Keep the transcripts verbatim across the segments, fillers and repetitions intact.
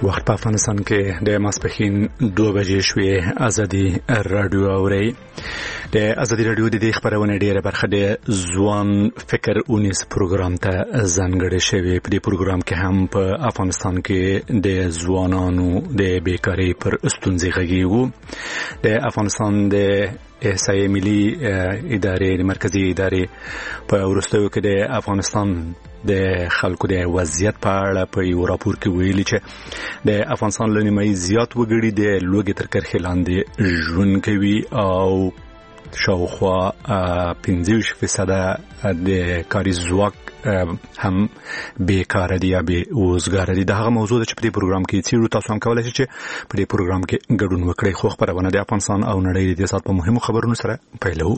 وخت په افغانستان کې د ماسپښین دوه بجې شوې. ازادي رادیو اوري. د ازادي رادیو د دې خبرونه ډیره برخه د ځوان فکر اونیس پروګرام ته ځانګړې شوې. په دې پروګرام کې هم په افغانستان کې د ځوانانو د بیکاری پر ستونزې غږیږو. د افغانستان د احصایې ملي ادارې د مرکزی ادارې په وروستیو کې د افغانستان د خلکو د وضعیت په اړه په یو راپور کې ویلي چې د افغانستان له نیمایي زیات وګړي د لوږې تر کرښې لاندې ژوند کوي او شاوخوا پنځه ویشت فیصده د کاري ځواک هم بیکاره دي یا بې روزګاره دي. د هغه موضوع ده چې په دې پروګرام کې څېړو. تاسو هم کولی شئ چې په دې پروګرام کې ګډون وکړئ. خو خپرونه د افغانستان او نړۍ د دې ساعت په مهمو خبرونو سره پیلوو.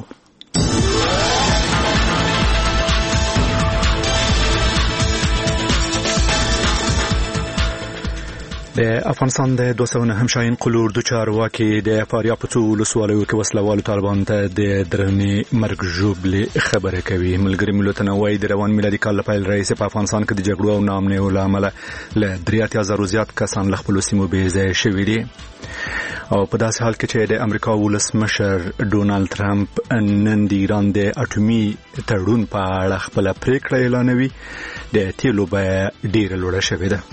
د افغانستان د دوه سوه نهم شاهین قلور د چارواکي د فاریاب په څو ولسوالیو کې وسلوالو طالبانو ته د درنې مرګ ژوبلې خبره کوي. ملګري ملتونه وایي د روان میلادي کال له پیل راهیسې په افغانستان کې د جګړو او ناامنیو له امله له درې اتیا زرو زیات کسان له خپلو سیمو بې ځایه شوي دي. او په داسې حال کې چې د امریکا ولسمشر ډونالد ټرمپ نن د ایران د اټومي تړون په اړه خپله پریکړه اعلانوي، د تیلو بیه ډیره لوړه شوې ده.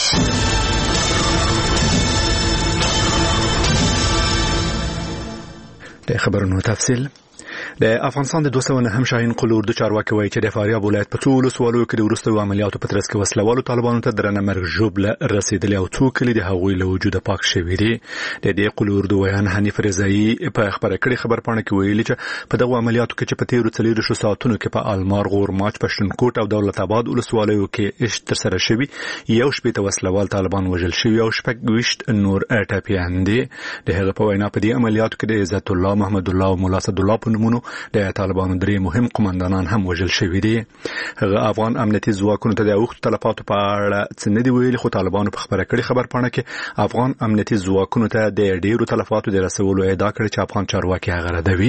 د خبرونو تفصیل. د افغانستان د دوه سوه نهم شاهین قلور د چارواکي وایي چې د فاریاب ولایت په څو ولسوالیو کې د وروستیو عملیاتو په ترڅ کې وسلوالو طالبانو ته درنه مرګ ژوبله رسېدلې او څو کلي د هغوی له وجوده پاک شوي دي. د دې قلور د ویان حنیف رضایي په خبره کړې خبرپاڼه کې ویلي چې په دغو عملیاتو کې چې په تیرو څلېرویشتو ساعتونو کې په المار، غورماچ، پښتونکوټ او دولت آباد ولسوالیو کې ترسره شوي یو شپېته وسلوال طالبان وژل شوي او شپږ ویشت نور ټپیان دي. د هغه په وینا په دې عملیاتو کې د عزت الله، محمد الله او ملا اسد الله په نومونو د طالبانو درې مهم قوماندانان هم وژل شوي دي. هغه افغان امنیتي ځواکونو ته د اوښتو تلفاتو په اړه څه نه دي ویلي، خو طالبانو په خبره کړې خبرپاڼه کې افغان امنیتي ځواکونو ته د ډیرو تلفاتو د رسولو ادعا کړې چې افغان چارواکي هغه ردوي.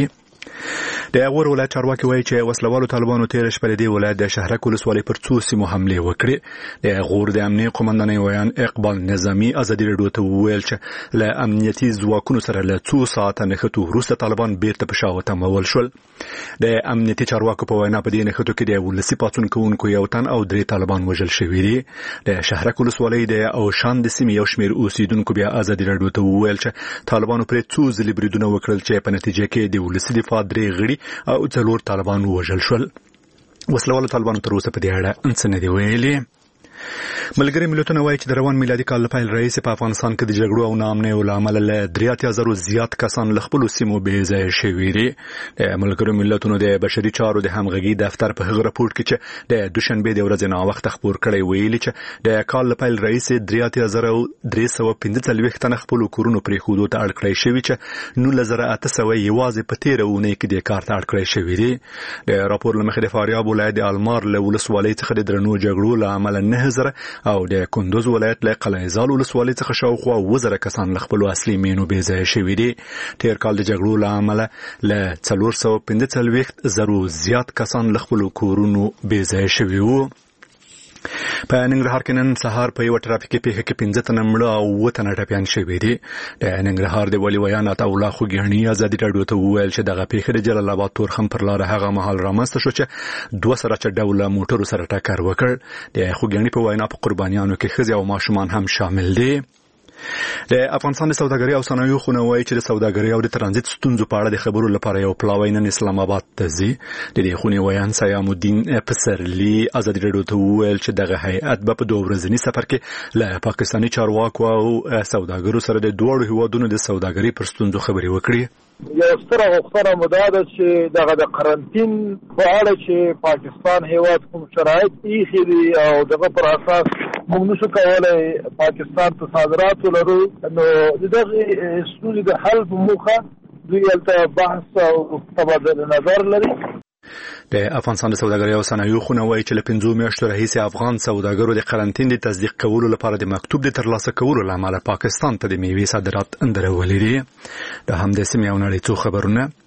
د غور ولایت چارواکي وایي چې وسلوالو طالبانو تیر شپه د ولایت د شهرک ولسوالۍ پر څو سیمو حمله وکړې. د غور د امنیتي قومندانۍ ویان اقبال نظامی ازادي رادیو ته وویل چې له امنیتي ځواکونو سره له څو ساعته نښتو وروسته طالبان بیرته په شا وتمول شول. د امنیتي چارواکو په وینا په دې نښتو کې د ولسي پاڅون کوونکو یو تن او درې طالبان وژل شوي دي. د شهرک ولسوالۍ د اوشان د سیمې یو شمېر اوسیدونکو بیا ازادي رادیو ته وویل چې طالبانو پرې څو ځلې بریدونه وکړل چې په نتیجه کې د ولسي دفاع درې غړي او څلور طالبان وژل شول. وسلوالو طالبانو تر اوسه په دې اړه څه نه دي ویلي. ملګري ملتونه وایي چې د روان میلادي کال له پیل راهیسې په افغانستان کې د جګړو او ناامنیو له امله له درې اتیا زرو زیات کسان له خپلو سیمو بې ځایه شوي دي. د ملګرو ملتونو د بشري چارو د همغږي دفتر په هغه راپور کې چې د دوشنبې د ورځې ناوخته خپور کړی ویلي چې د کال له پیل راهیسې درې اتیا زره درې سوه پنځه څلوېښت تنه خپلو کورونو پرېښودو ته اړ کړی شوي چې نولس زره اته سوه یوازې په تېره اونۍ کې دې کار ته اړ کړی شوي دي. د راپور له مخې د فاریاب ولایت د المار له ولسوالۍ څخه د درنو جګړو له امله نه زره او د کندوز ولایت له قلعه زال ولسوالۍ څخه شاوخوا اووه زره کسان له خپلو اصلي مېنو بې ځایه شوي دي. تېر کال د جګړو له امله له څلور سوه پنځه څلوېښت زرو زیات کسان له خپلو کورونو بې ځایه شوي وو. په ننګرهار کې نن سهار په یوه ټرافیکي پیښه کې پنځه تنه مړه او اووه تنه ټپیان شوي دي. د ننګرهار د ولي ویان عطاالله خوږیاڼي ازادي راډیو ته وویل چې دغه پیښه د جلال آباد تورخم پر لاره هغه مهال رامنځته شو چې دوه سرچه ډوله موټرو سره ټکر وکړ. د خوږیاڼي په وینا په قربانیانو کې ښځې او ماشومان هم شامل دي. د افغانستان د سوداګرۍ او صنایعو خونه وایي چې د سوداګرۍ او د ترانزیت ستونزو په اړه د خبرو لپاره یو پلاوی نن اسلام آباد ته ځي. د دې خونې ویان سیام الدین پسرلي ازادي راډیو ته وویل چې دغه هیئت به په دوه ورځني سفر کې له پاکستاني چارواکو او سوداګرو سره د دواړو هیوادونو د سوداګرۍ پر ستونزو خبرې وکړي. یو ستره غوښتنه مو دا ده چې دغه د قرنطین په اړه چې پاکستان هیواد کوم شرایط ایښي دي او دغه پر اساس موږ نشو کولی پاکستان ته صادرات ولرو، نو د دغې ستونزې د حل په موخه دوی هلته بحث او تبادله نظر لري. د افغانستان د سوداګرۍ او صنایعو خونه وایي چې له پنځو میاشتو راهیسې افغان سوداګرو د قرنطین د تصدیق کولو لپاره د مکتوب د ترلاسه کولو له امله پاکستان ته د میوې صادرات درولي دي. د همدې سیمې او نړۍ څو خبرونه.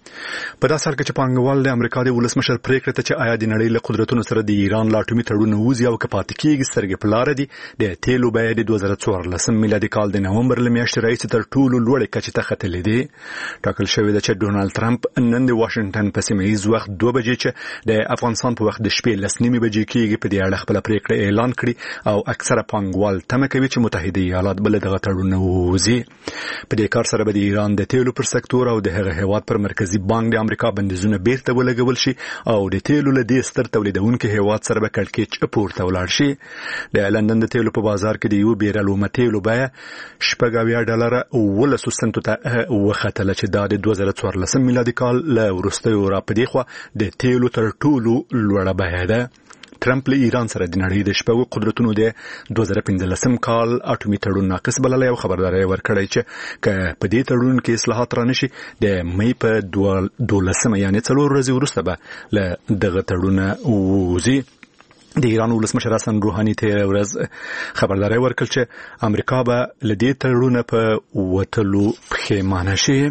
په داسې حال کې چې پانګوال د امریکا د ولسمشر پریکړه ته چې آیا د نړۍ له قدرتونو سره د ایران لا اټومي تړون ووځي او که پاتې کېږي سترګې په لاره دي د تیلو بیه د دوه زره څوارلسم میلادي کال د نومبر له میاشتې راهیسې تر ټولو لوړې کچې ته ختلې دي. ټاکل شوې ده چې ډونالد ټرمپ نن د واشنګټن په سیمه ییز وخت دوه بجې چې د افغانستان په وخت د شپې لس نیمې بجې کېږي په دې اړه خپله پریکړه اعلان کړي او اکثره پانګوال تمه کوي چې متحده ایالات به له دغه تړون نه ووځي. په دې کار سره به د ایران د تیلو پر سکتور او د هغه هیواد پر مرکزی بانک د امریکا بندیزونه بیرته ولګول شي او د تیلو له دې ستر تولیدونکو هیواد سره به کړکېچ پورته ولاړ شي. د لندن د تیلو په بازار کې د یو بیرلومه تیلو بیه شپږ اویا ډالره اوولسو سنټو ته وختله چې دا د دوه زره څوارلسم میلادي کال له وروستیو راپدې خوا د تیلو تر ټولو لوړه بیه ده. ټرمپ له ایران سره د نړۍ د شپږو قدرتونو د دوه زره پنځلسم کال اټومي تړون ناقص بللی او خبرداری ورکړی چې که په دې تړون کې اصلاحات رانشي د مې په دولسمه یعنې څلور ورځې وروسته به له دغه تړونه ووځي. د ایران ولسمشر حسن روحاني تېره ورځ خبرداری ورکړ چې امریکا به له دې تړونه په وتلو پښیمانه شي.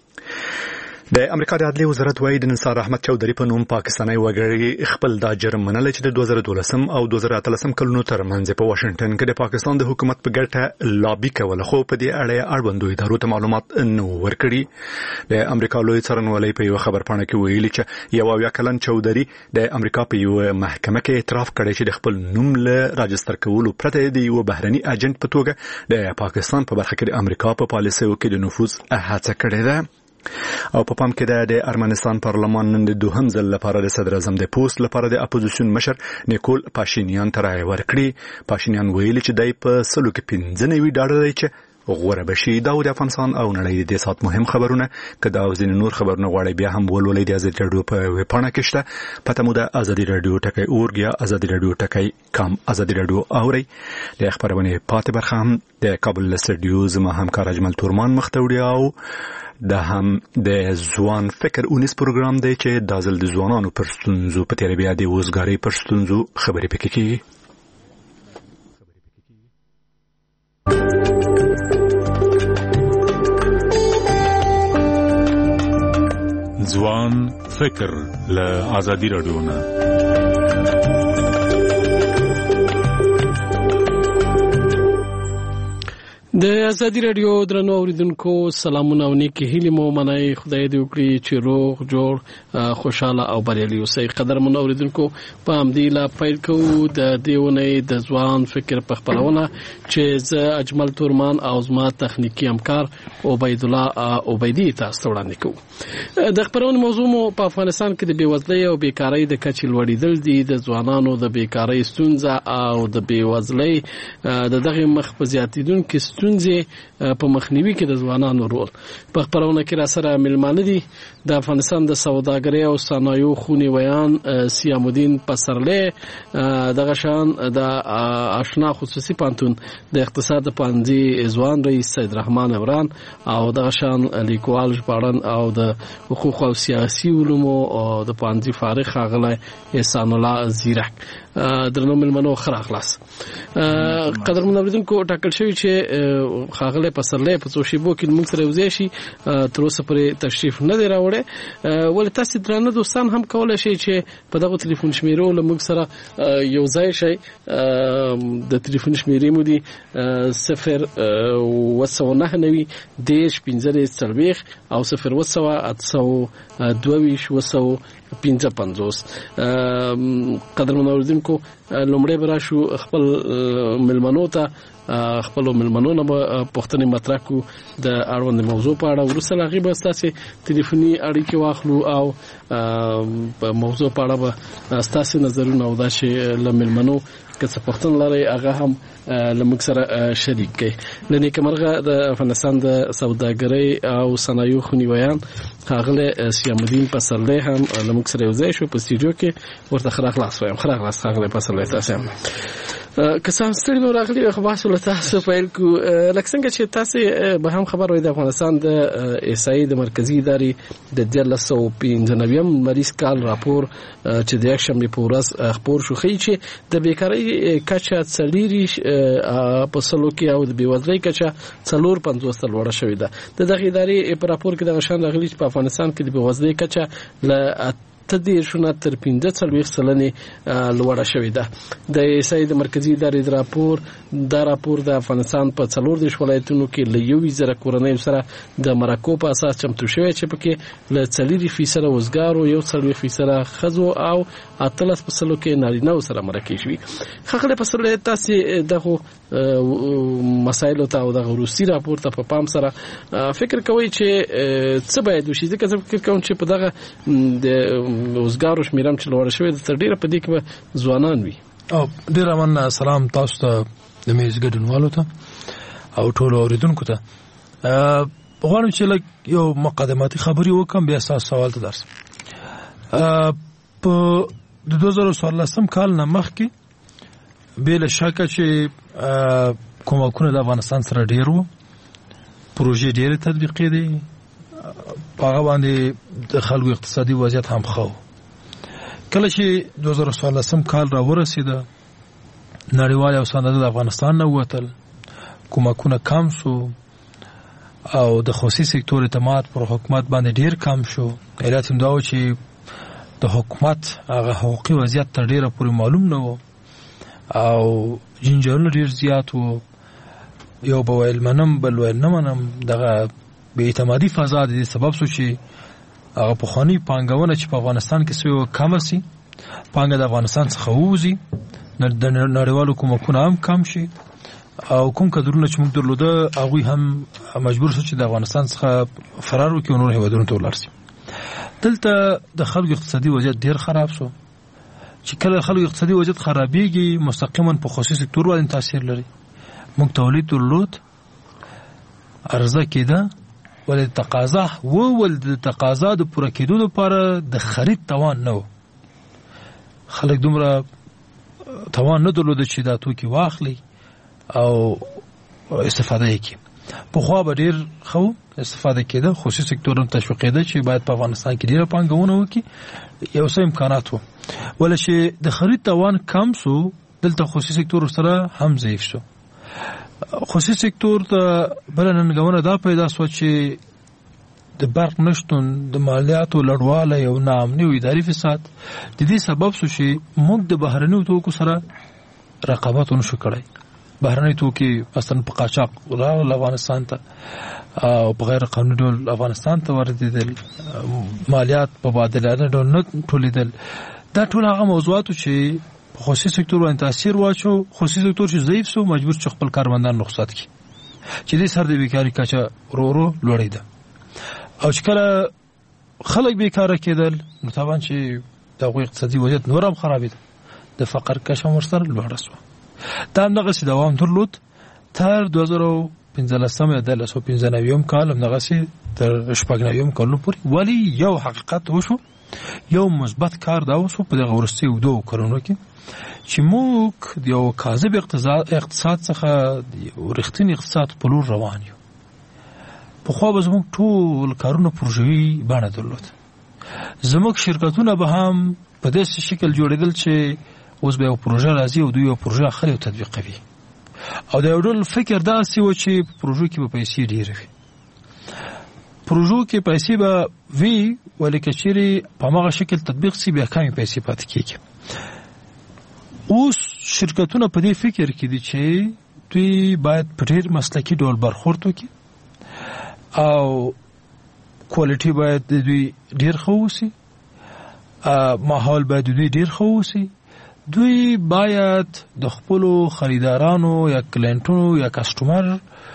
د امریکا د عدلیې وزارت وايي د نثار احمد چودھری په نوم پاکستاني وګړي خپل دا جرم منلی چې د دوه زره دولسم او دوه زره اتلسم کلونو ترمنځ په واشنګټن کې د پاکستان د حکومت په ګټه لابي کوله خو په دې اړه اړوندو ادارو ته معلومات نه ورکړي. د امریکا لوی څارنوالۍ په یو خبرپاڼه کې ویلي چې یو اویا کلن چودھری د امریکا په یو محکمه کې اعتراف کړی چې د خپل نوم له راجستر کولو پرته د یو بهرني اجنټ په توګه د پاکستان په برخه کې د امریکا په پالیسیو کې د نفوذ هڅه کړې ده. او په پام کې ده د ارمنستان پارلمان نن د دوهم ځل لپاره د صدر اعظم د پوسټ لپاره د اپوزیشن مشر نیکول پاشینیان ته رایه ورکړي. پاشینیان ویلي چې دای په سلو کې پنځه نوي ډاډه دی چې غوره بشي. دا د افغانستان او نړۍ د سات مهم خبرونه که دا او ځینې نور خبرونه غواړئ بیا هم ولولئ د ازادي راډیو په ویبپاڼه کې شته. پته مو ده ازادي راډیو ټکی اورګ یا ازادي راډیو ټکی کام. ازادي راډیو اورئ. د خبرونې پاتې برخه هم د کابل له سټډیو زما همکار اجمل تورمان مخ ته وړي او دا هم د ځوان فکر اونیس پروګرام دی چې دا ځل د ځوانانو پر ستونزو په تیره بیا د وزګارۍ پر ستونزو خبرې پکې کیږي. ځوان فکر له ازادي راډیو نه د ازادي راډیو درنو اوریدونکو سلامونه او نیکی هیله مو منای. خدای دې وکړي چې روغ جوړ خوشاله او بریالي اوسئ. قدرمن اوریدونکو په همدې لا پیل کوو د دیونه د ځوان فکر په خبرونه چې ز اجمل تورمان او زما تخنیکی همکار عبید الله عبیدی تاسو وړاندې کوو. د خبرونه موضوع مو په افغانستان کې د بیوزلۍ او بیکاری د کچې لوړېدل دي. د ځوانانو د بیکاری ستونزه او د بیوزلۍ د دغه مخ په زیاتیدونکو ستونزې په مخنیوي کې د ځوانانو رول. په خبرونه کې را سره ملمانه دي د افغانستان د سوداګرۍ او صنایعو خونی ویان سیام الدین پسرلی، دغه شان د آشنا خصوصي پانتون د اقتصاد پانځي ځوان رئیس سید رحمان عمران او دغه شان لیکوال ژباړن او د حقوق او سیاسي علومو د پانځي فارغ ښاغلی احسان الله زیرک. درنو ملمنو خره خلاص قدرمن اوریدونکو ټاکل شوی چې ښاغلی پسرلی په څو شیبو کې موږ سره یوځای شي. تر اوسه پورې تشریف نه دی راوړی، ولې تاسو درانه دوستان هم کولی شئ چې په دغه تلیفون شمیرو له موږ سره یوځای شئ. د تلیفون شمیرې مو دي صفر اوه سوه نهه نوي دېرش پنځه څلوېښت او صفر اوه سوه اته سوه دوه ویشت اوه سوه پنځه پنځوس. قدرمن اوریدونکو لومړی به راشو خپل ملمنو ته، خپلو ملمنو نه به پوښتنې مطرح کړو د اړوند موضوع په اړه. وروسته له هغې به ستاسې تلیفوني اړیکې واخلو او په موضوع په اړه به ستاسې نظرونه او دا چې له ملمنو که څه پوښتنه لرئ هغه هم له موږ سره شریک کړئ. له نیکمرغه د افغانستان د سوداګرۍ او صنایعو خونی ویان ښاغلی سیام الدین پسرلی هم له موږ سره یوځای شو په سټوډیو کې. ورته ښه راغلاست وایم. ښه راغلاست ښاغلی پسرلی. تاسې هم کسان ستړي نو راغلي خو باسو له تاسو پیل کو لکه څنګه چې تاسو به هم خبر وای د افغانستان د ایسای د مرکزی ادارې د دیارلس سوه پنځه نوي مریض کال راپور چې د یکشنبه په ورځ خبر شو خي چې د بیکاری کچه څلوري په سلو کې او د بیوزلۍ کچه څلور پنځوس تل وړه شوې ده د دغه ادارې په راپور کې د غشان راغلي چې په افغانستان کې د بیوزلۍ کچه ل تدیر شونه تر پنځه څلوېښت سلنې لوړه شوې ده د ایسای د مرکزی ادارې د راپور دا راپور د افغانستان په څلور دیش ولایتونو کې له یو زره کورنۍ سره د مرکو په اساس چمتو شوی چې پکې له څلور فیصد وزګارو یو څلور فیصد خزو او اتلس فیصد کې نارینه سره مرکې شوی خغله په سره تاسو دغه مسایلو ته او د روسي راپور ته په پام سره فکر کوي چې څه باید وشي ځکه زه فکر کوم چې په دغه د وزګارو شمیرم چې لوړ شوی د تر ډیره په دې کې ځوانان وي او ډیر مننه سلام تاسو ته د میز ګډونوالو ته او ټولو اوریدونکو ته غواړم چې لږ یو مقدماتي خبري وکم بیا تاسو سوال ته درس په د دوه زره څوارلسم کال نه مخکې بل شک چې کومکونه د افغانستان سره ډیر وو پروژې ډیر تطبیقي دي هغه باندې د خلکو اقتصادي وضعیت هم خو کله چې دوه زره څوارلسم کال را ورسید نړیوال او صندوق د افغانستان نه وتل کومکونه کم شو او د خصوصي سکتور اعتماد پر حکومت باندې ډیر کم شو علت هم دا و چې د حکومت هغه حقوقي وضعیت تر ډیره پورې معلوم نه و او جنجالونه ډیر زیات وو یو بویل منم بل ویل نه منم دغه به اعتمادي فضا د سبب شو چې هغه په خاني پانګونه چې په افغانستان کې سوی کم سي پانګه د افغانستان څخه ووزي د نړیوالو کومکونه هم کم شي او کوم کډرونه چې موږ درلوده هغه هم مجبور شو چې د افغانستان څخه فرار وکړي او نور هیوادونو ته ولاړ شي دلته د خلکو اقتصادي وضعیت ډیر خراب شو چې کله خلکو اقتصادي وضعیت خرابېږي مستقیما په خصوصي سکتور باندې تاثیر لري موږ تولید درلود عرضه کېده ولې تقاضا وو ول د تقاضا د پوره کېدو لپاره د خرید توان نه و خلک دومره توان نه درلود چې دا توکي واخلي او استفاده وکړي په خو به ډیر خو استفاده کېده خصوصي سکتور هم تشویق کېده چې باید په افغانستان کې ډیره پانګونه وکړي یو څه امکانات وو ولې چې د خرید توان کم شو دلته خصوصي سکتور سره هم ضعیف شو خصوصي سکتور ته بلننګونه دا پیدا شو چې د برق نشټون د مالیاتو لړواله یو ناامني او اداري فساد د دې سبب شو چې موږ د بهرنیو توکو سره رقابت ونشو کړای بهرنی توکي مثلا په قاچاق راغلل افغانستان ته او په غیر قانوني ډول افغانستان ته واردېدل مالیات په بادلانه ډول نه ټولیدل دا ټول هغه موضوعات چې خصوصي سکتور باندې تاثیر واچو خصوصي سکتور چې ضعیف شو مجبور چې خپل کارمندان رخصت کړي چې دې سر د بیکاری کچه ورو ورو لوړېده او چې کله خلک بیکاره کېدل نو طبعا چې دغه اقتصادي وضعیت نور هم خرابېده د فقر کچه هم ورسره لوړه شوه دا همدغسې دوام درلود تر دوه زره پنځلسم یا دیارلس سوه پنځه نوي کال همدغسې تر شپږ نوي کالونو پورې ولې یو حقیقت وشو یو مثبت کار دا وشو په دغه وروستیو دوو کلونو کې چې موږ د یو کاذب اقتصاد څخه رښتینی اقتصاد په لور روان یو پخوا به زموږ ټول کارونه پروژوي بڼه درلود زموږ شرکتونه به هم په داسې شکل جوړېدل چې اوس به یو پروژه راځي او دوی یو پروژه اخلي او تطبیقوي او د یو ډول فکر داسې و چې په پروژو کې به پیسې ډېرې وي پروژو کې پیسې به وي ولې که چیرې په هماغه شکل تطبیق شي بیا کمې پیسې پاتې کېږي اوس شرکتونه په دې فکر کې دي چې دوی باید په ډېر مسلکي ډول برخورد وکړي او کوالټي باید د دوی ډېر ښه وسي ماحول باید د دوی ډېر ښه وسي دوی باید د خپلو خریدارانو یا کلینټونو یا کسټمر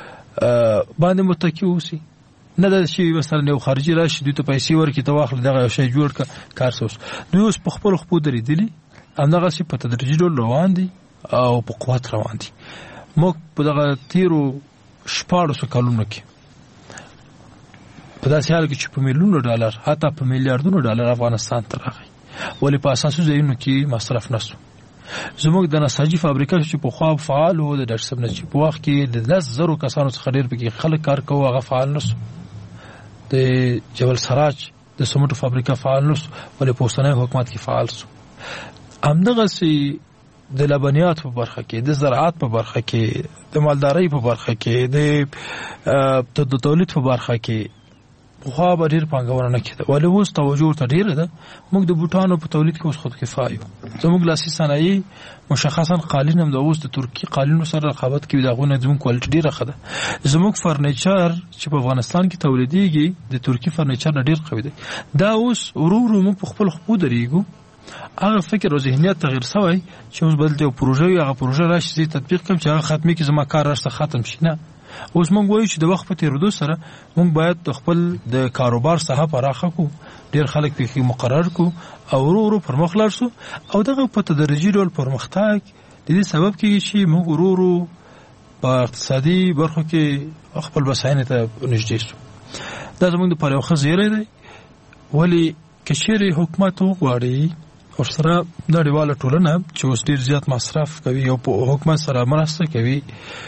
باندې متکی وسي نه دا چې مثلا یو خارجي راشي دوی ته پیسې ورکړي ته واخلي دغه یو شی جوړ کړه کار څه دوی اوس په خپلو خپو درېدلي همدغسې په تدریجي ډول روان دي او په قوت روان دي موږ په دغه تیرو شپاړسو کلونو کې په داسې حال کې چې په میلیونو ډالر حتی په میلیاردونو ډالر افغانستان ته راغی ولې په اساسي ځایونو کې مصرف نشو زموږ د نساجي فابریکه چې په خوا فعال و د ډاکټر صاحب نه چې په وخت کې د لس زرو کسانو څخه ډېر پکې خلک کار کوي هغه فعال نشو. د جبل سراج د سمنټو فابریکه فعال نشو ولې په اوسنۍ حکومت کې فعال شو. همدغسې د لبنیات په برخه کې، د زراعت په برخه کې، د مالدارۍ په برخه کې، د تولید په برخه کې خو به ډېر پانګونه نه کېده ولې اوس توجه ورته ډېره ده. موږ د بوټانو په تولید کې اوس خود کفایه یو. زموږ لاسي صنایع مشخصا قالین هم د اوس د ترکي قالینو سره رقابت کوي، د هغوی نه زموږ کوالټي ډېره ښه ده. زموږ فرنیچر چې په افغانستان کې تولیدېږي د ترکي فرنیچر نه ډېر قوي دی. دا اوس ورو ورو موږ په خپل خپو درېږو. هغه فکر او ذهنیت تغییر شوی چې اوس بل یو پروژه وي، هغه پروژه راشي زه تطبیق کړم چې هغه ختمي کې زما کار راسته ختم شي. نه، اوس موږ وایو چې د وخت په تېرېدو سره موږ باید د خپل د کاروبار ساحه پراخه کړو، ډېر خلک پکې مقرر کړو او ورو ورو پرمخ لاړ شو. او دغه په تدریجي ډول پرمختګ د دې سبب کېږي چې موږ ورو ورو په اقتصادي برخو کې خپل بساینې ته نږدې شو. دا زموږ دپاره یو ښه زیری دی. ولې که چېرې حکومت وغواړي ورسره نړیواله ټولنه چې اوس ډېر زیات مصرف کوي او په حکومت سره مرسته کوي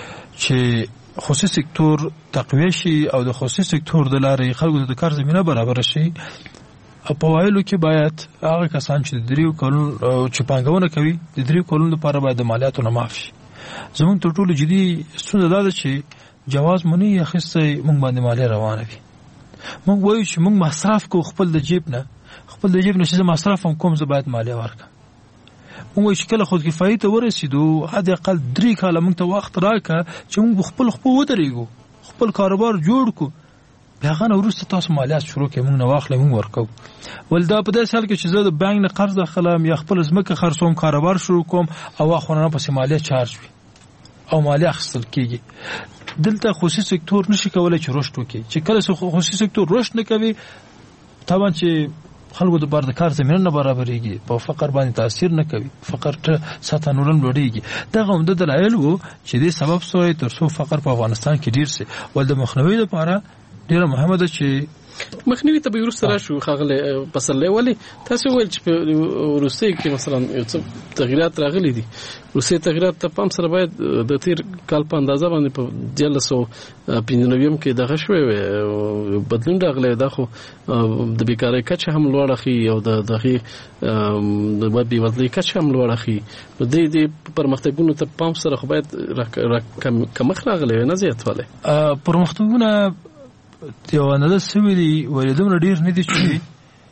چې خصوصي سکتور تقویه شي او د خصوصي سکتور د لارې خلکو ته د کار زمینه برابره شي. او په وایلو کې باید هغه کسان چې د دریو کلونو چې پانګونه کوي د دریو کلونو لپاره باید د مالیاتو نه معاف شي. زموږ تر ټولو جدي ستونزه دا ده چې جواز مونږ اخیستی موږ باندې مالیه روانه وي. موږ وایو چې موږ مصرف کوو خپل د جیب نه، خپل د جیب نه چې زه مصرف هم کوم زه باید مالیه ورکړم. موږ وایو چې کله خودکفایي ته ورسېدو حد اقل درې کاله موږ ته وخت راکړه چې موږ خپل خپل ودرېږو، خپل کاروبار جوړ کړو، بیا هغه نه وروسته تاسو مالیات شروع کړئ، موږ نه واخلئ موږ ورکوو. ولې دا په داسې حال کې چې زه د بانک نه قرض اخلم یا خپل ځمکه خرڅوم، کاروبار شروع کوم او اخونه پسې مالیه چارج وي او مالیه اخیستل کېږي. دلته خصوصي سکتور نشي کولی چې رشد وکړي. چې کله خصوصي سکتور رشد نه کوي طبعا چې خلکو د بار د کار زمینه نه برابرېږي، په فقر باندې تاثیر نه کوي، فقر ته سطح نورم لوړېږي. دغه عمده دلایل وو چې دې سبب شوی تر څو فقر په افغانستان کې ډېر سي. ول د مخنیوي لپاره ډېره مهمه ده چې مخنیوي ته به وروسته راشو. ښاغلی پسرلی، ولې تاسو وویل چې په روسیې کې مثلا یو څه تغییرات راغلي دي؟ روسیې تغییرات ته پام سره باید د تیر کال په اندازه باندې په دیارلس سوه پنځه نوي کې دغه شوی بدلون راغلی. دا خو د بیکارۍ کچه هم لوړه ښي او د دغې د بېوزلۍ کچه هم لوړه ښي. نو دې دې پرمختګونو ته پام سره خو باید کمښت راغلی وی، نه زیاتوالی. پرمختګونه یو اندازه سوي دي ولې دومره ډېر نه دي چې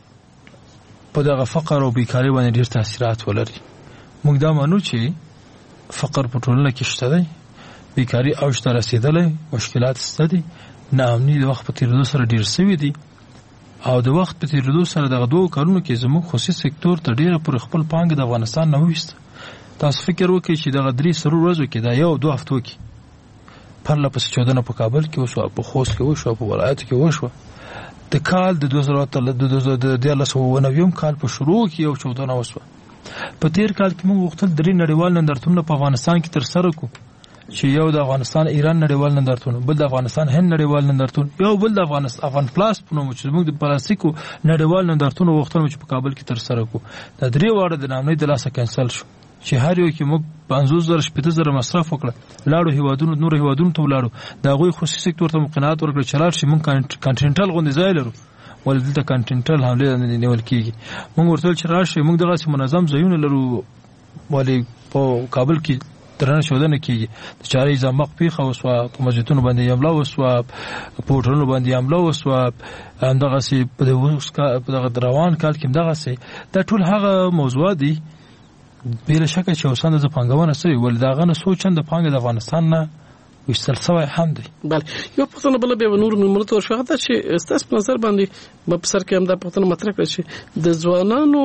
په دغه فقر او بیکارۍ باندې ډېر تاثیرات ولري. موږ دا منو چې فقر په ټولنه کې شته دی، بیکاري اوج ته رسېدلی، مشکلات شته دي، ناامني د وخت په تېرېدو سره ډېر سوي دي. او د وخت په تېرېدو سره دغه دوو کلونو کې زموږ خصوصي سکتور ته ډېره پورې خپل پانګه د افغانستان نه وویسته. تاسو فکر وکړئ چې دغه درې سرو ورځو کې دا یو دوه هفتو کې پرله پسې چاودنه په کابل کې وشوه، په خوست کې وشوه، په ولایتو کې وشوه. د کال د دوه زره د دیارلس سوه نوي کال په شروع کې یو چاودنه وشوه. په تیر کال کې موږ غوښتل درې نړیوال نندارتونونه په افغانستان کې ترسره کړو چې یو د افغانستان ایران نړیوال نندارتون، بل د افغانستان هند نړیوال نندارتون، یو بل د افغانستان افغان پلاس په نوم چې موږ د پلاستیکو نړیوال نندارتون غوښتل چې په کابل کې ترسره کړو. دا درې واړه د نامنۍ د لاسه کینسل شو چې هر یو کې موږ پنځوس زره شپېته زره مصرف وکړه، لاړو هیوادونو نور هیوادونو ته ولاړو. د هغوی خصوصي سکتور ته قناعت ورکړه چې لاړ شي موږ کانټینټل غوندې ځای لرو، ولې دلته کانټینټل حملې نه نیول کېږي. موږ ورته ویل چې راشئ موږ دغسې منظم ځایونه لرو، ولې په کابل کې درنه چاودنه کېږي. د چارې زمق پیښه وسوه، په مسجدونو باندې حمله وسوه، په هوټلونو باندې حمله وسوه، همدغسې په دغه روان کال کې همدغسې. دا ټول هغه موضوعات دي بې له شکه چې اوس اندازه پانګونه سوې، ولې د هغه نه څو چنده پانګه د افغانستان نه ویستل سوی هم دی. بله، یو پوښتنه بله بیا به نور ململو ته ورشو. هغه دا چې ستاسو په نظر باندې ما په سر کې هم دا پوښتنه مطرح کړه چې د ځوانانو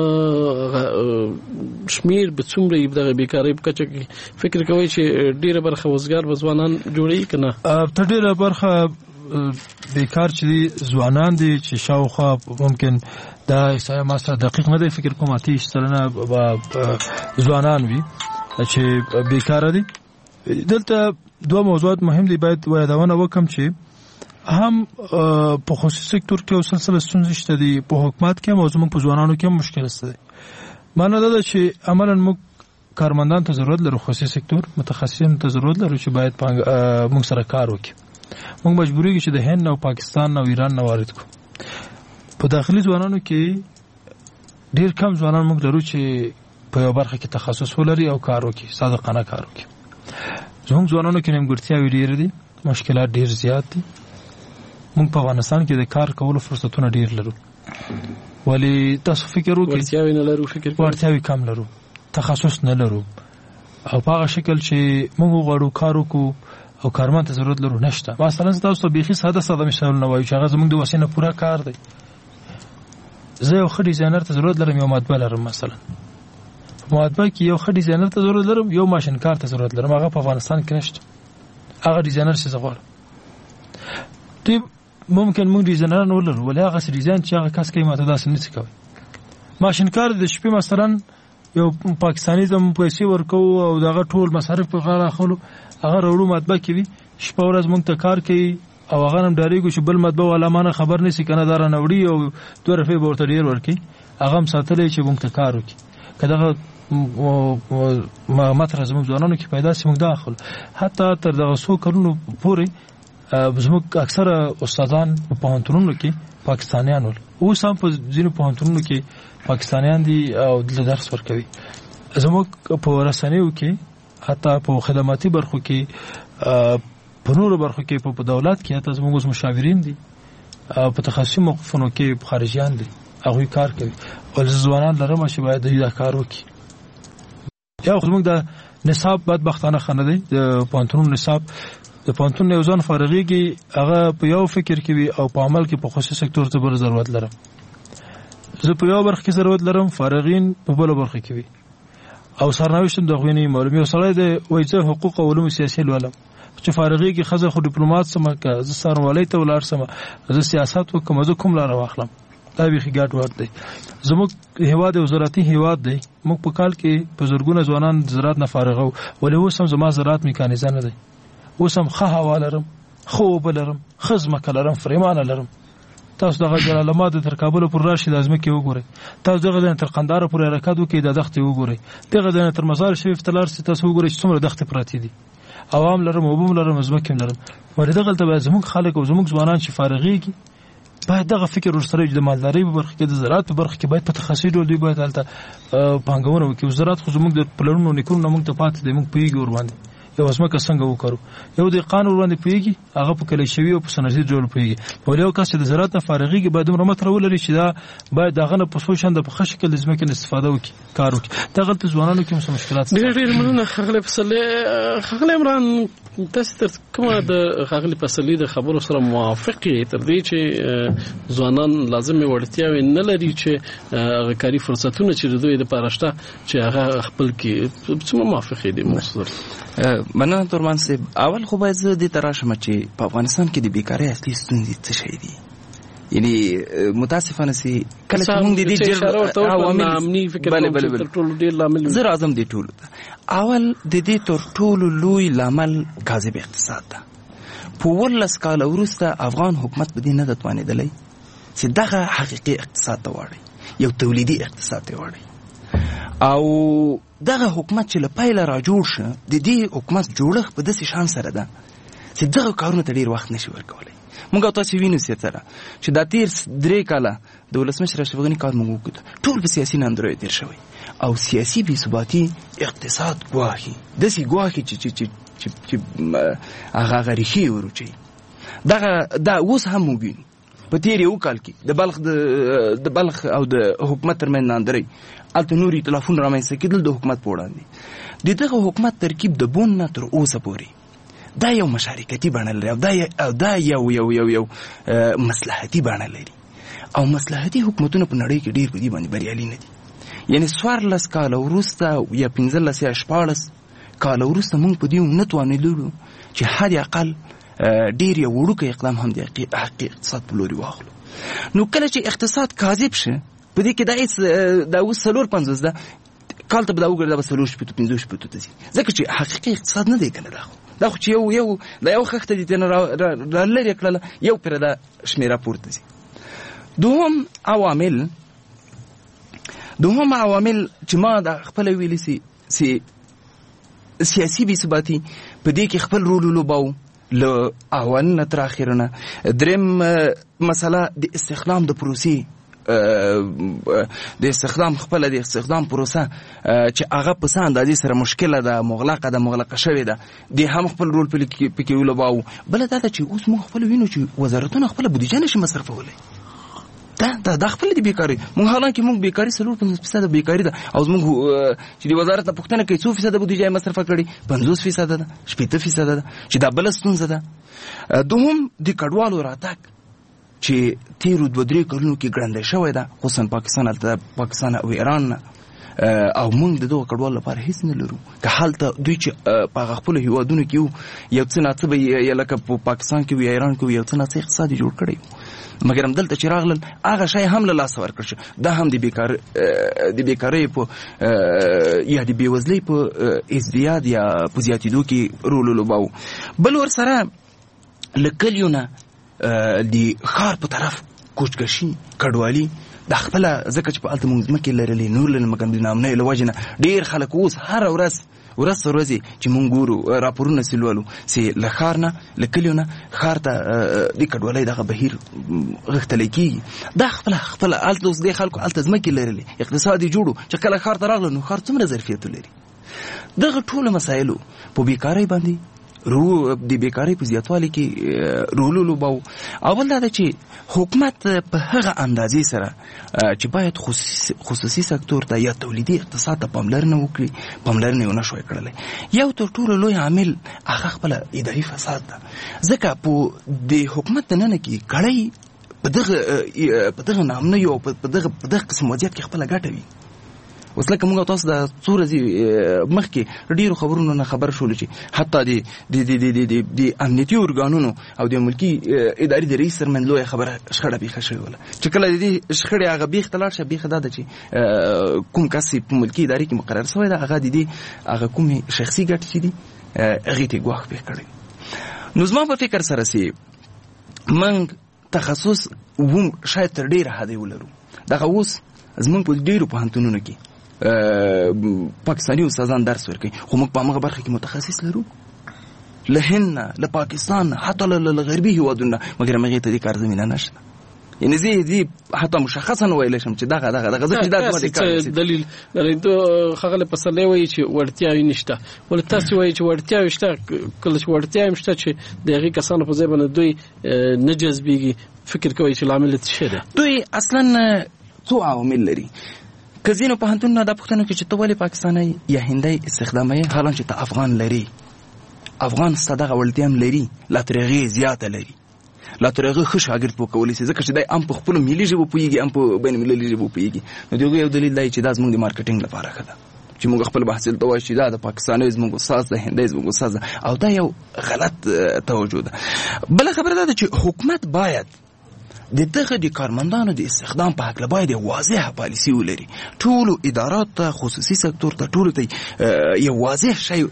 شمیر به څومره وي دغه بیکارۍ په کچه کې؟ فکر کوئ چې ډېره برخه وزګار به ځوانان جوړوي که نه؟ ته ډېره برخه بیکار چې دي ځوانان دي چې شاوخوا ممکن دا احصایه ما سره دقیق نه دی، فکر کوم اتیش سلنه به ځوانان وي چې بیکاره دي. دلته دوه موضوعات مهم دي باید یادونه وکړم چې هم په خصوصي سکتور کې یو سلسله ستونزې شته دي، په حکومت کې هم او زموږ په ځوانانو کې هم مشکل شته دی. معنا دا ده چې عملاً موږ کارمندان ته ضرورت لرو، خصوصي سکتور متخصصین ته ضرورت لرو چې باید موږ سره کار وکړي. موږ مجبوري یو چې د هند او پاکستان او ایران نه وارد کو. په داخلي ځوانانو کې ډیر کم ځوانان موږ لرو چې په یو برخه کې تخصص ولري او کار وکړي، صادقانه کار وکړي. زموږ ځوانانو کې نیمګړتیاوې ډېرې دي، مشکلات ډېر زیات دي. موږ په افغانستان کې د کار کولو فرصتونه ډېر لرو، ولی تاسو فکر وکړئ وړتیاوې نه لرو، فکر کوئ وړتیاوې کم لرو، تخصص نه لرو، او په هغه شکل چې موږ غواړو کار وکړو او کارمند ته ضرورت لرو نشته. مثلا تاسو ته بیخي ساده ساده مثالونه وایو چې هغه زموږ د وسې نه پوره کار دی. زه یو ښه ډیزاینر ته ضرورت لرم، یو مطبع لرم. مثلا په مطبع کې یو ښه ډیزاینر ته ضرورت لرم، یو ماشین کار ته ضرورت لرم، هغه په افغانستان کې نشته. هغه ډیزاینر چې زه غواړم دوی ممکن موږ ډیزاینر نه ولرو، ولې هغه څه ډیزاین چې هغه کس کوي ماته داسې نشي کوي. ماشین کار د شپې مثلا یو پاکستاني ته پیسې ورکوو او دغه ټول مصارف په غاړه اخلو، هغه وروړو مطبع کې وي، شپه ورځ موږ ته کار کوي او هغه هم ډاریږو چې بل مطبع والا مانه خبر نشي کنه دار نه وړي او دوه روپۍ به ورته ډېر ورکړي، هغه هم ساتلی چې موږ ته کار وکړي. که دغه مطرح زموږ ځوانانو کې پیدا شي موږ دا اخلو. حتی تر دغه څو کلونو پورې زموږ اکثره استادان په پوهنتونونو کې پاکستانیان ول، اوس هم په ځینو پوهنتونونو کې پاکستانیان دي او دلته درس ورکوي. زموږ په رسنیو کې حتی په خدماتي برخو کې په نورو برخو کې په دولت کې حتی زموږ مشاورین دي، په تخصصي موقفونو کې خارجيان دي، هغوی کار کوي. ول ځوانان لرم چې باید دوی دا کار وکړي. یا زموږ د نصاب بدبختانه خانه دی، د پوهنتون نصاب د پوهنتون یو ځوان فارغېږي هغه په یو فکر کې وي او په عمل کې په خصوصي سکتور ته بل ضرورت لرم. زه په یو برخه کې ضرورت لرم، فارغین په بل برخه کې وي او سرنوشت د غوینې معلومي او سړی د وایي حقوق او علوم سیاسي لولم چې فارغېږي ښځه خو ډیپلومات سم که زه څارنوالۍ ته ولاړ سم، زه سیاست وکړم، زه کوم لاره واخلم. دا بیخي ګډ وډ دی. زموږ هیواد یو زراعتي هیواد دی. موږ په کال کې په زرګونه ځوانان زراعت نه فارغ وو، ولې اوس هم زما زراعت میکانیزه نه دی. اوس هم ښه هوا لرم، ښه اوبه لرم، ښه ځمکه لرم، فریمانه لرم. تاسو دغه جلال آباد تر کابل پورې راشئ، د ځمکې وګورئ. تاسو دغه ځای تر قندهار پورې حرکت وکړئ، د دښتې وګورئ. دغه ځای تر مزار شریف ته لاړ شئ، تاسو وګورئ چې څومره دښتې پرتې دي. عوام لرم، اوبه هم لرم، ځمکې هم لرم. ولې دغلته باید زموږ خلک او زموږ ځوانان چې فارغېږي باید دغه فکر ورسره د مالدارۍ په برخه کې، د زراعت په برخه کې باید په تخصصي ډول دوی باید هلته پانګونه وکړي. زراعت خو زموږ د پلرونو نیکونو نه موږ ته پاتې دی، موږ پوهېږو ورباندې یو ځمکه څنګه وکړو. یو دهقان ورباندې پوهېږي، هغه په کلی شوي او په صنعتي ډول پوهېږي. ولې یو کس چې د زراعت نه فارغېږي باید دومره مطرح ولري چې دا باید د هغه نه په څو شانده په ښه شکل د ځمکې نه استفاده وکړي، کار وکړي. دغلته ځوانانو کې هم څه مشکلات دي. ډېر ډېر مننه ښاغلی فصلي. ښاغلی عمران، تاسو تر کومه د ښاغلي فصلي د خبرو سره موافق یې تر دې چې ځوانان لازمې وړتیاوې نه لري چې هغه کاري فرصتونه چې د دوی دپاره شته چې هغه خپل کړي؟ څومره موافق یې دې موضوع سره؟ مننه تورمان صاحب. اول خو باید زه دې ته راشم چې په افغانستان کې د بیکارۍ اصلي ستونزې څه شی دي. یعنی متاسفانه سي کله چې موږ د دې ډېر عوامل تر ټولو ډېر لامل زه راځم دې ټولو ته. اول د دې تر ټولو لوی لامل کاذب اقتصاد ده. په ولس کاله وروسته افغان حکومت په دې نه ده توانېدلی چې دغه حقیقي اقتصاد ته واړوي، یو تولیدي اقتصاد ته واړوي. او دغه حکومت چې له پیله را جوړ شه، د دې حکومت جوړښت په داسې شان سره ده چې دغه کارونو ته ډېر وخت نشي ورکولی. موږ او تاسو وینو سره چې دا تیر درې کاله د ولسمشر اشرف غني کار موږ وکړو، ټول په سیاسي ناندریو تیر شوی او سیاسي بې ثباتي اقتصاد ګواښي، داسې ګواښي چې چې چې چې هغه غریخي ورچي. دغه دا اوس هم موږ وینو په تیر یو کال کې د بلخ د بلخ او د حکومت ترمنځ ناندري الته نور ائتلافونه رامنځته کېدل د حکومت په وړاندې. د دغه حکومت ترکیب د بون نه تر اوسه پورې دا یو مشارکتي بڼه لري او دا او دا یو یو یو یو مصلحتي بڼه لري. او مصلحتي حکومتونه په نړۍ کې ډېر په دې باندې بریالي نه دي. یعنی څوارلس کاله وروسته یا پنځلس یا شپاړس کاله وروسته موږ په دې نه توانېدلو چې حد اقل ډېر یو وړوکی اقدام هم د حقیقي اقتصاد په لوري واخلو. نو کله چې اقتصاد کاذب شه، په دې کې دا هېڅ دا اوس څلور پنځوس ده، کال ته به دا وګورې دا به څلور شپېتو پنځه شپېتو ته ځي، ځکه چې حقیقي اقتصاد نه دی که نه. دا خو دا خو چې یو یو دا یو خښته دي تېنه را لرې کړله، یو پرې دا شمېره پورته ځي. دوهم عوامل دوهم عوامل چې ما دا خپله ویلي سي سي سیاسي بې ثباتي په دې کې خپل رول ولوباو له اول نه تر اخره نه. دریم مسله د استخدام د پروسې د استخدام خپل د استخدام پروسه چې هغه په څه اندازې سره مشکله ده، مغلقه ده، مغلقه شوې ده، د هم خپل رول پکې ولوباو. بله دا ده چې اوس موږ خپل وینو چې وزارتونه خپله بودیجه نشي مصرفولی. دا دا د خپل د بیکاري موږ حالانکه موږ بیکاري څلور پنځوس فیصده بیکاري ده او موږ چې د وزارت نه پوښتنه کوي څو فیصده بودیجه مصرف کړي، پنځوس فیصده ده، شپېته فیصده ده، چې دا بله ستونزه ده. دوهم د کډوالو راتګ چې تیرو دوه درې کلونو کې ګړندی شوی ده، خصوصا پاکستان هلته پاکستان او ایران نه، او موږ د دغو کډوالو لپاره هیڅ نه لرو. که هلته دوی چې په هغه خپلو هېوادونو کې وو یو څه ناڅه به یا لکه په پاکستان کې وو یا ایران کې وو یو څه ناڅه اقتصاد یې جوړ کړی وو، مګر همدلته چې راغلل هغه شی هم له لاسه ورکړل شو. دا هم د بیکار د بیکارۍ په یا د بېوزلۍ په ازدیاد یا په زیاتېدو کې رول ولوباو. بل ورسره له کلیو نه د ښار په طرف کوچکشي کډوالي دا خپله ځکه چې په هلته موږ ځمکې لرلې نور لرل، مګر د ناامنۍ له وجې نه ډېر خلک اوس هره ورځ ورځ تر ورځې چې موږ ګورو راپورونه سې لولو چې له ښار نه له کلیو نه ښار ته د کډوالۍ دغه بهیر غښتلی کېږي. دا خپله خپله هلته اوس دې خلکو هلته ځمکې لرلې، اقتصاد یې جوړ چې کله ښار ته راغله نو ښار څومره ظرفیت لري. دغه ټولو مسایلو په بیکارۍ باندې رو د بیکارۍ په زیاتوالي کې رول ولوباو. اول دا ده چې حکومت په هغه اندازې سره چې باید خصوصي, خصوصي سکتور ته یا تولیدي اقتصاد ته پاملرنه وکړي پاملرنه یې ونه شوی کړلی. یو تر ټولو لوی عامل هغه خپله اداري فساد ده، ځکه په د حکومت دننه کې کړی په دغه په دغه ناامنیو او په دغه په دغه قسم وضعیت کې خپله ګټه وي. اوس لکه موږ تاسو د څو ورځې مخکې ډېرو خبرونو نه خبر شولو چې حتی د د د امنیتي ارګانونو او د ملکي ادارې د رئیس ترمنځ لویه خبره شخړه بیخه شوې وله، چې کله د دې شخړې هغه بیخ ته لاړ شه بیخه دا ده چې کوم کس په ملکي ادارې کې مقرر شوی ده هغه د دې هغه کومې شخصي ګټې چې دي هغې ته یې ګواښ پېښ کړی. نو زما په فکر سره چې موږ تخصص هم شاید تر ډېره حده ولرو. دغه اوس زموږ په ډېرو پوهنتونونو کې پاکستاني استادان درس ورکوي، خو موږ په هغه برخه کې متخصص لرو له هند نه له پاکستان حتی له غربي هېوادونو نه، مګر هغې ته د کار زمینه نشته. یعنې زه دې حتی مشخصا ویلی شم چې دغه دغه دغه زه چې دا زما د کار دلیل لرئ. ښاغلی پسرلی وایي چې وړتیاوې نشته، ولې تاسې وایي چې وړتیاوې شته؟ کله چې وړتیاوې شته چې د هغې کسانو په ځای باندې دوی نه جذبېږي، فکر کوئ چې لامل یې څه دی؟ دوی اصلا څو عوامل لري. که ځینو پوهنتونونه دا پوښتنه کوي چې ته ولې پاکستانی یا هندی استخداموي، حالان چې ته افغان لري، افغان ستا دغه وړتیا هم لري، لا تر هغې زیاته لري، لا تر هغه ښه شاګرد به کولی شي، ځکه چې دی هم په خپلو ملي ژبو پوهېږي هم په بین المللي ژبو پوهېږي. نو د هغوی یو دلیل دی چې دا زموږ د مارکیټینګ لپاره ښه ده چې موږ خپل محصل ته وایو چې دا د پاکستاني زموږ استاد ده، هندی زموږ استاد ده، او دا یو غلط توجه ده. بله خبره دا ده چې حکومت باید د دغه د کارمندانو د استخدام په هکله باید یو واضحه پالیسي ولري. ټولو ادارات ته، خصوصي سکتور ته، ټولو ته یو واضح شی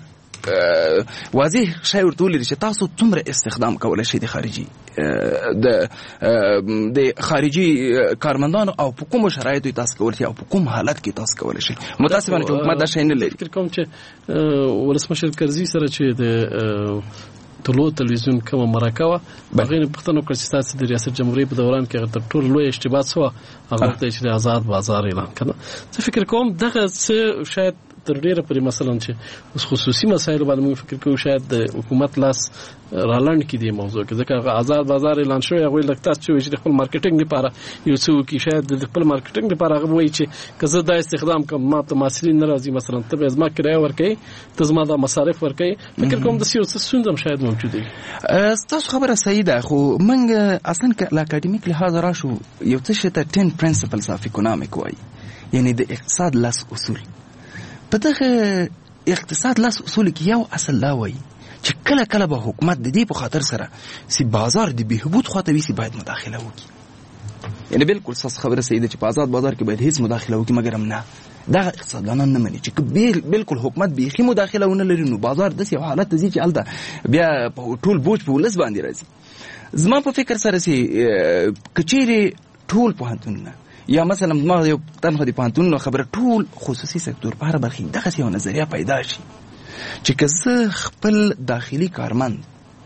واضح شی ورته ولري چې تاسو څومره استخدام کولی شئ د خارجي د د خارجي کارمندانو او په کومو شرایطو تاسو کولی شئ او په کوم حالت کې تاسو کولی شئ. متاسفانه چې حکومت دا شی نه لري. فکر کوم چې ولسمشر کرزي سره چې د طلوع تلویزیون کومه مرکه وه، هغې نه پوښتنه وکړه چې تاسې د ریاست جمهوریې په دوران کې هغه تر ټولو لویه اشتباه څه وه؟ هغه ورته چې د آزاد بازار اعلان کړه. زه فکر کوم دغه څه شاید تر ډېره پورې مثلا چې اوس خصوصي مسایلو باندې موږ فکر کوو شاید د حکومت لاس رالنډ کړي دې موضوع کې، ځکه هغه آزاد بازار اعلان شوی، هغوی لږ تاسو چې وایي چې د خپل مارکیټینګ لپاره یو څه وکړي، شاید د خپل مارکیټینګ لپاره هغه وایي چې که زه دا استخدام کوم ما ته محصلین نه راځي، مثلا ته به زما کرایه ورکوې، ته زما دا مصارف ورکوې. فکر کوم داسې یو څه ستونزه هم شاید موجوده وي. ستاسو خبره صحیح ده، خو موږ اصلا که له اکاډمیک لحاظ راشو یو څه شي ته ټین پرنسپلز اف اکونومیک وایي، یعنې د اقتصاد لس اصول. په دغه اقتصاد لس اصول کې یو اصل دا وایي چې کله کله به حکومت د دې په خاطر سره چې بازار د بهبود خواته وي باید مداخله وکړي. یعنې بالکل ستاسو خبره صحیح ده چې په آزاد بازار کې باید هیڅ مداخله وکړي، مګر هم نه، دغه اقتصاددانان نه مني چې بالکل حکومت بیخي مداخله ونه لري نو بازار داسې یو حالت ته ځي چې هلته بیا ټول بوج په ولس باندې راځي. زما په فکر سره چې که چیرې ټول پوهنتونونه یا مثلا ما یو تنخوا د پوهنتونونو خبره ټول خصوصي سکتور په هر برخه دغسې یو نظریه پیدا شي چې که زه خپل داخلي کارمند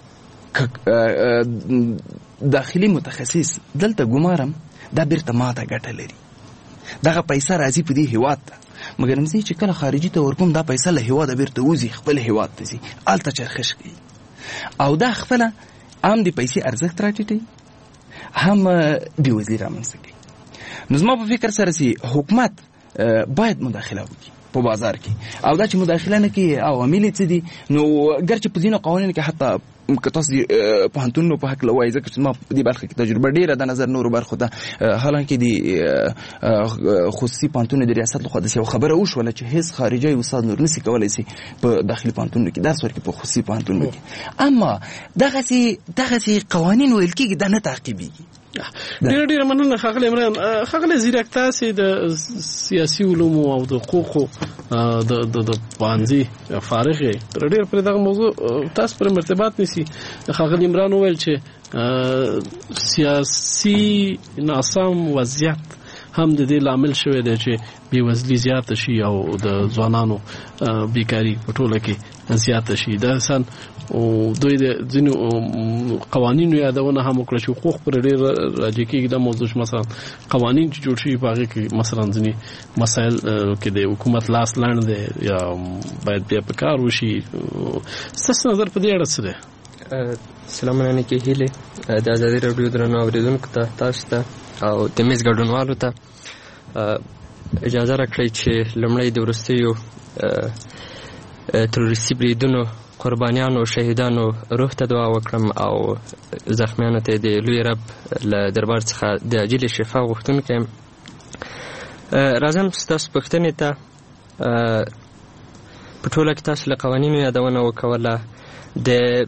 داخلي متخصص دلته ګمارم دا بیرته ما ته ګټه لري دغه پیسه راځي په دې هېواد ته مګر زه چې کله خارجي ته ورکوم دا پیسه له هېواده بیرته وځي خپل هېواد ته ځي هلته چرخش کوي او دا خپله هم د پیسې ارزښت راټیټوي هم بېوزلي رامنځته کوي. نو زما په فکر سره چې حکومت باید مداخله وکړي په بازار کې او دا چې مداخله نه کوي عوامل یې څه دي نو ګرچې په ځینو قوانینو کې حتی که تاسو د پوهنتونونو په هکله وایي ځکه چې زما په دې برخه کې تجربه ډېره د نظر نورو برخو ته حالانکې د خصوصي پوهنتونونو د ریاست لخوا داسې یو خبره وشوله چې هېڅ خارجي استاد نور نسي کولی سي په داخلي پوهنتونونو کې درس ورکړي په خصوصي پوهنتونونو کې اما دغسې دغسې قوانین ویل کېږي دا نه تعقیبېږي. ډېر ډېر مننه ښاغلی عمران. ښاغلی ځیرک تاسې د سیاسي علومو او د حقوقو د د پوهنځي فارغ یې ډېر پرې دغه موضوع تاسو پرې مرتبات نیسي. ښاغلی عمران وویل چې سیاسي ناسم وضعیت هم د دې لامل شوی دی چې بېوزلي زیاته شي او د ځوانانو بیکاري په ټوله کې زیاته شي. دا انسان دوی د ځینو قوانینو یادونه هم وکړه چې حقوق پر ډېر راجع کېږي. دا موضوع مثلا قوانین چې جوړ شوي په هغې کې مثلا ځینې مسایل کې د حکومت لاس لنډ دی یا باید بیا په کار وشي. ستاسو نظر په دې اړه څه دی؟ سلامونه نیکې هیلې د ازادي راډیو درنو اورېدونکو ته تاسو ته او د میز ګډونوالو ته اجازه راکړئ چې لومړی د وروستیو تروریستي بریدونو قربانیانو شهیدانو روح ته دعا وکړم او زخمیانو ته د لوی رب له دربار څخه د عاجلې شفا غوښتونکی یم. راځم ستاسو پوښتنې ته. په ټوله کې تاسو له قوانینو یادونه وکوله. د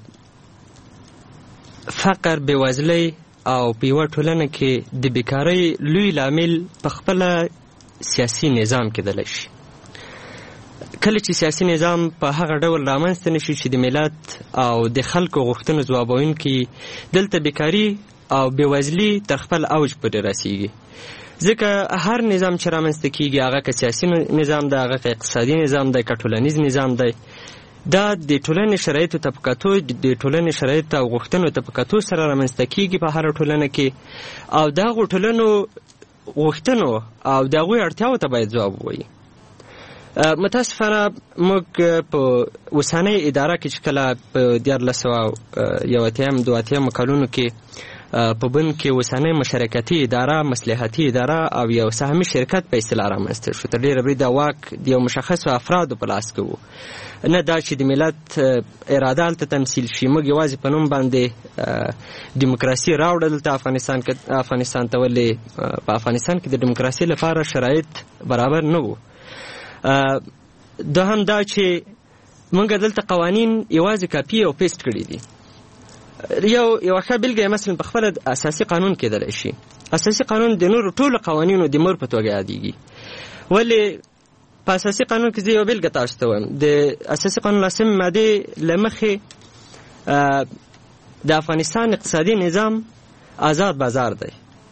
فقر بېوزلۍ او په یوه ټولنه کې د بیکارۍ لوی لامل په خپله سیاسي نظام کېدلی شي. کله چې سیاسي نظام په هغه ډول رامنځته نه شي چې د ملت او د خلکو غوښتنو ځوابوونکي دلته بیکاري او بېوزلي تر خپل اوج پورې رسیږي. ځکه هر نظام چې رامنځته کېږي هغه که سیاسي نظام دی هغه که اقتصادي نظام دی که ټولنیز نظام دی دا د ټولنې شرایطو ته په کتو د ټولنې شرایطو او غوښتنو ته په کتو سره رامنځته کېږي په هره ټولنه کې او د هغو ټولنو غوښتنو او د هغوی اړتیاو ته باید ځواب ووایي. متاسفانه موږ په اوسنۍ اداره کې چې کله په دیارلس سوه یو اتیم دوه اتیمو کلونو کې په بن کې اوسنۍ مشارکتي اداره مصلحتي اداره او یو سهمي شرکت په اصطلاح رامنځته شو. تر ډېره بریده واک د یو مشخصو افرادو په لاس کې و، نه دا چې د ملت اراده هلته تمثیل شي. موږ یوازې په نوم باندې دیموکراسي راوړه دلته افغانستان کې افغانستان ته ولې په افغانستان کې د دیموکراسي لپاره شرایط برابر نه وو. دوهم دا چې موږ دلته قوانین یوازې کاپي او پیسټ کړي دي. یو یو ښه بېلګه مثلا په خپله اساسي قانون کېدلی شي. اساسي قانون د نورو ټولو قوانینو د مور په توګه یادېږي. ولې په اساسي قانون کې زه یو بېلګه تاسو ته وایم. د اساسي قانون لسمې مادې له مخې د افغانستان اقتصادي نظام آزاد بازار دی.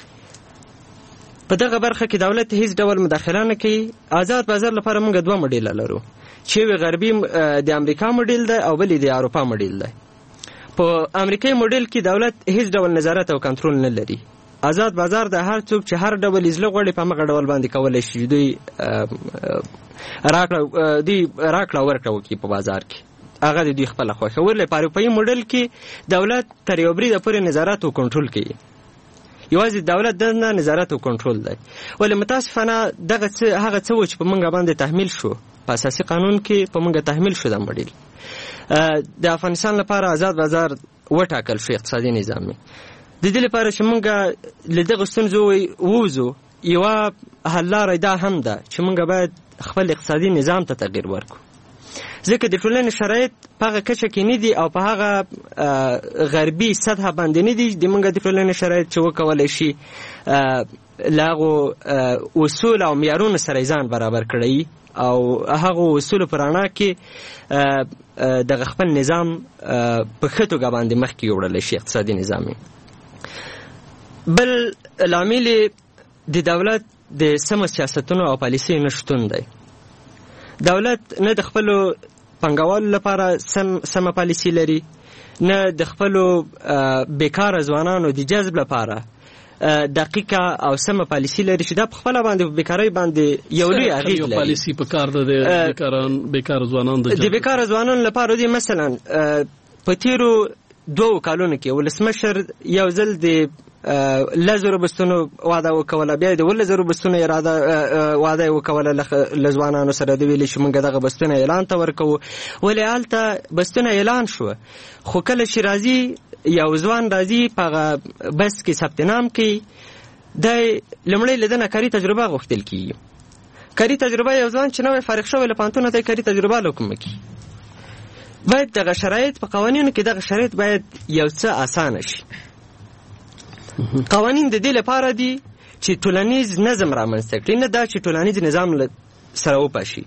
په دغه برخه کې دولت هیڅ ډول مداخله نه کوي. آزاد بازار لپاره موږ دوه موډیله لرو چې یو غربي د امریکا موډیل دی او بل د اروپا موډیل دی. په امریکایي موډیل کې دولت هیڅ ډول نظارت او کنټرول نه لري. آزاد بازار د هر څوک چې هر ډول یې زړه غواړي په هغه ډول باندې کولی شي دوی راکړه دوی راکړه ورکړه وکړي په بازار کې. هغه د دوی خپله خوښه. ولې په اروپایي موډل کې دولت تر یو بریده پورې نظارت او کنټرول کوي. یوازې دولت دننه نظارت او کنټرول دی. ولې متاسفانه دغه څه هغه څه و چې په موږ باندې تحمیل شو په اساسي قانون کې په موږ تحمیل شو دا موډل د افغانستان لپاره آزاد بازار وټاکل شو اقتصادي نظامي. د دې لپاره چې موږ له دغه ستونزو ووځو یوه حل لاره دا هم ده چې موږ باید خپل اقتصادي نظام ته تغییر ورکړو. ځکه د ټولنې شرایط په هغه کچه کې نه دي او په هغه غربي سطحه باندې نه دي د موږ د ټولنې شرایط چې وکولی شي له هغو اصول او معیارونو سره ځان برابر کړی او هغه اصول په رڼا کې دغه خپل نظام په ښه توګه باندې مخکې یوړلی شي اقتصادي نظامي. بل لامل د دولت د سمو سیاستونو او پالیسیو نشتون دی. دولت نه د خپلو پانګوالو لپاره سم سمه پالیسي لري، نه د خپلو بیکاره ځوانانو د جذب لپاره دقیقه او سمه پالیسي لري چې دا په خپله باندې په بیکارۍ باندې یو لوی اغېز لري. پالیسي په کار ده د بیکاره ځوانانو د بیکاره ځوانانو لپاره دی. مثلا په تیرو دوو کالونو کې ولسمشر یو ځل د لزرو بستونو وعده وکوله، بیا د ولزرو بستونو اراده وعده وکوله له ځوانانو سره، د ویلې چې موږ دغه بستونه اعلان ته ورکوو. ولې هلته بستونه اعلان شو، خو کله چې راځي یو ځوان راځي په هغه بس کې ثبت نام کوي، دی لومړی له ده نه کاري تجربه غوښتل کېږي. کاري تجربه یو ځوان چې نوی فارغ شوی له پوهنتونه ته کاري تجربه لکومه کړي. باید دغه شرایط په قوانینو کې دغه شرایط باید یو څه اسانه شي. قوانین د دې لپاره دي چې ټولنیز نظم رامنځته کړي، نه دا چې ټولنیز نظام سره وپاشي.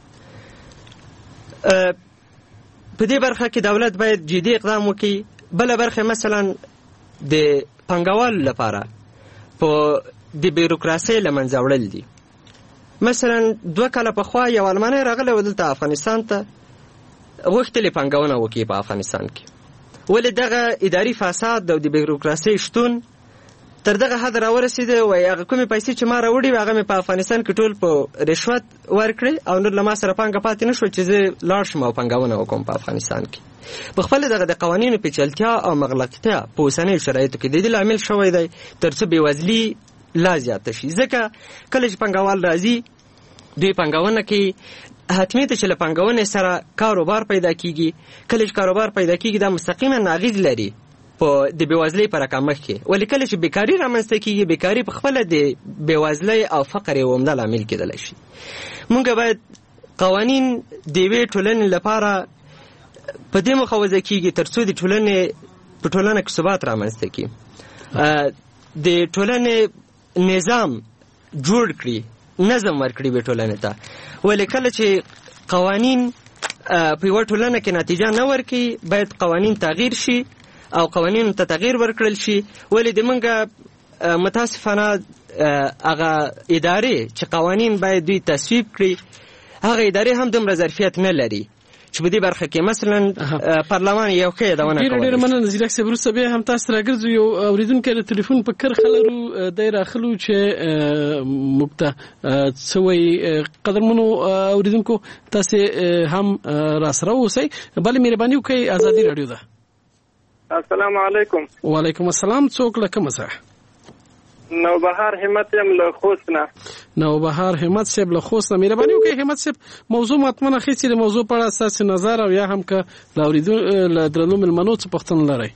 په دې برخه کې دولت باید جدي اقدام وکړي. بله برخه مثلا د پانګوالو لپاره په د بیروکراسۍ له منځه وړل دي. مثلا دوه کاله پخوا یو المانی راغلی و دلته افغانستان ته، غوښتلې پانګونه وکړي په افغانستان کې. ولې دغه اداري فساد او د بیروکراسۍ شتون تر دغه حد راورسېده، وایي هغه کومې پیسې چې ما راوړي وې هغه مې په افغانستان کې ټول په رشوت ورکړې او نور له ما سره پانګه پاتې نه شوه چې زه لاړ شم او پانګونه وکړم په افغانستان کې. په خپله دغه د قوانینو پیچلتیا او مغلقتیا په اوسنیو شرایطو کې د دې لامل شوی دی تر څو بېوزلي لا زیاته شي. ځکه کله چې پانګوال راځي دوی پانګونه کوي، حتمی ته چې له پانګونې سره کاروبار پیدا کیږي. کله چې کاروبار پیدا کیږي دا مستقیما اغېز لري په د بېوزلۍ په راکمښت کې. ولې کله چې بیکاري رامنځته کیږي، بیکاري په خپله د بېوزلۍ او فقر یو عمده لامل کېدلی شي. موږ باید قوانین د یوې ټولنې لپاره په دې موخه وضع کیږي تر څو د ټولنې په ټولنه کې ثبات رامنځته کړي، د ټولنې نظام جوړ کړي، نظم ورکړي به ټولنې ته. ولې کله چې قوانین په یوه ټولنه کې نتیجه نه ورکوي، باید قوانین تغییر شي او قوانینو ته تغییر ورکړل شي. ولې د موږ متاسفانه هغه ادارې چې قوانین باید دوی تصویب کړي، هغه ادارې هم دومره ظرفیت نه لري چې په دې برخه کې مثلا پارلمان یو ښه یادونه کولی. ډېره مننه زیرک صاحب. وروسته بیا هم تاسو راګرځو. یو اورېدونکی د تلیفون په کرښه لرو، دی راخلو چې موږ ته څه وایي. قدرمنو اورېدونکو تاسې هم راسره اوسئ. بلې مهرباني وکړئ، ازادي راډیو ده. السلام علیکم. وعلیکم السلام. څوک له کومه ځایه؟ نوبهار همت یم له خوست نه. نوبهار همت صاحب له خوست نه. مهرباني وکړئ همت صاحب، موضوع مطمئنه اخیستې د موضوع په اړه ستاسې نظر او یا هم که له اورېدو له درنو مېلمنو څه پوښتنه لرئ؟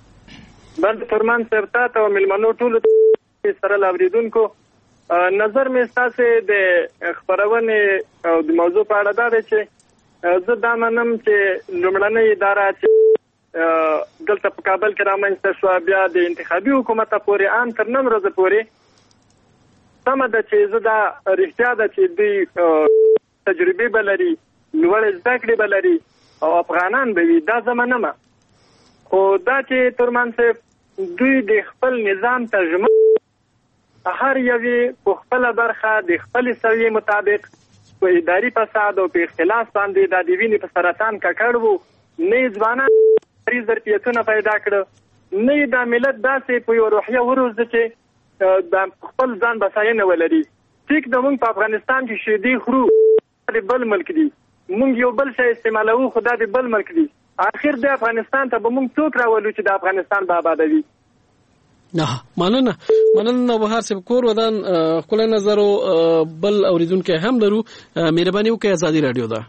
بل فرمان صاحب تا ته او مېلمنو ټولو سره له اورېدونکو نظر مې ستاسې د خپرونې او د موضوع په اړه دا دی چې زه دا منم چې لومړنۍ اداره چې دلته په کابل کې رامنځته شوه، بیا د انتخابي حکومته پورې ان تر نن ورځې پورې سمه ده چې زه دا رښتیا ده چې دوی تجربې به لري، لوړې زده کړې به لري او افغانان به وي، دا زه منمه. خو دا چې ترمان صاحب دوی د خپل نظام ترجمه هر یوې په خپله برخه د خپلې سویې مطابق په اداري فساد او په اختلاف باندې دا د وینې په سرطان ککړ وو، نه یې ځوانان ظرفیتونه پیدا کړه، نه یې دا ملت داسې په یو روحیه وروزه چې د خپل ځان بساینه ولري. ټیک د موږ په افغانستان کې شیدې خورو، د بل ملک دي، موږ یو بل شی استعمالوو خو دا د بل ملک دي. آخر د افغانستان ته به موږ څوک راولو چې د افغانستان به آبادوي؟ نه مننه مننه نوبهار صاحب. کور ودان ښکلی نظر او بل اورېدونکی هم لرو. مهرباني وکړئ، ازادي راډیو ده.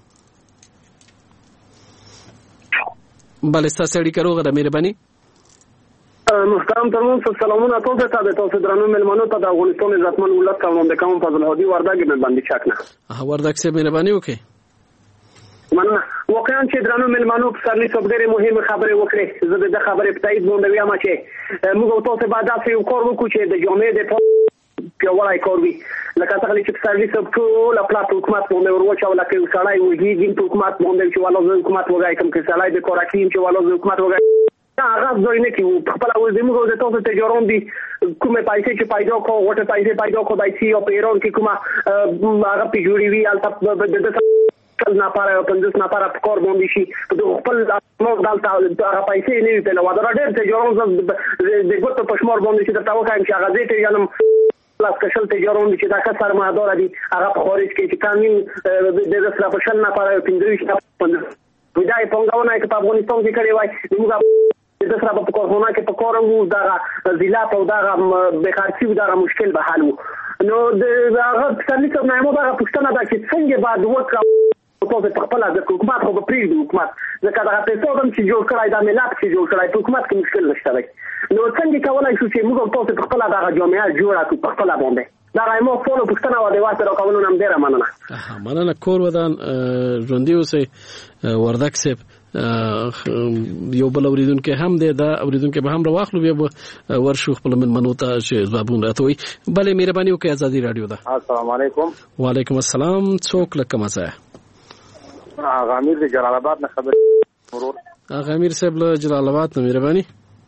بله ستاسې اړیکه روغه ده، مهرباني. محترم ترمون سلامونه تاسو ته، د تاسو درنو مېلمنو ته د افغانستان عزتمن ولس کارمند کوم فضل هادي وردګ مې باندې چک نه. وردګ صاحب مهرباني وکړئ. مننه. واقعا چې درنو مېلمنو پسرلي صاحب ډېرې مهمې خبرې وکړې. زه د دې خبرې په تایید باندې وایم چې موږ تاسو باید داسې یو کار وکړو چې د جامعې د پیاوړی کار وي. لکه څنګه چې پسرلي صاحب ټوله پلاټ حکومت باندې ورواچوله، که سړی وږي دین په حکومت باندې چې والا زه حکومت وګایم، که سړی د کار اکلیم چې والا زه حکومت وګایم. هغه ځای نه کیو خپل او زموږ د تاسو تجارون دي کومه پیسې چې پیدا کو وټه پیسې پیدا کو دای سی او پیرون کې کومه هغه پیجوړي وی البته د کل نه پاره پندس نه پاره کور باندې شي د خپل نو دالته هغه پیسې نه وي په لور ډېر تجارون د ګوت په شمار باندې چې د تاوکان چې هغه دې ته یم لاس کشل تجارون چې دا ښه سرمایه‌دار دي هغه په خارج کې چې قانون د سره په شل نه پاره پندوي شي ویدای پنګاونه کې په افغانستان کې کړي وای موږ د سره په کورونه کې په کورونو دا ضلع په دا بخارسي دا مشکل به حل نو د هغه څنګه څنګه نو دا پښتنه دا چې څنګه بعد وکړو په خپل د حکومت خو په پریږدي حکومت ځکه دا په څو دم چې جوړ کړای دا ملت چې جوړ کړای په حکومت کې مشکل نشته نو څنګه کولای شو چې موږ په خپل د جامعه جوړه کړو په خپل باندې دا رايمو فولو پښتنه و د واسه راکولو نام ډیره مننه مننه کور ودان ژوندۍ اوسئ وردک صاحب یو بل اوریدونکو هم دی دا اوریدونکو به هم راوخلو بیا ورشو خپل من منوته چې ځوابونه راټوي بلې مهرباني وکړئ ازادي رادیو ده السلام علیکم وعلیکم السلام څوک لکه مزه اغه امیر د جلال آباد نه خبر مرور اغه امیر صاحب له جلال آباد نه مهرباني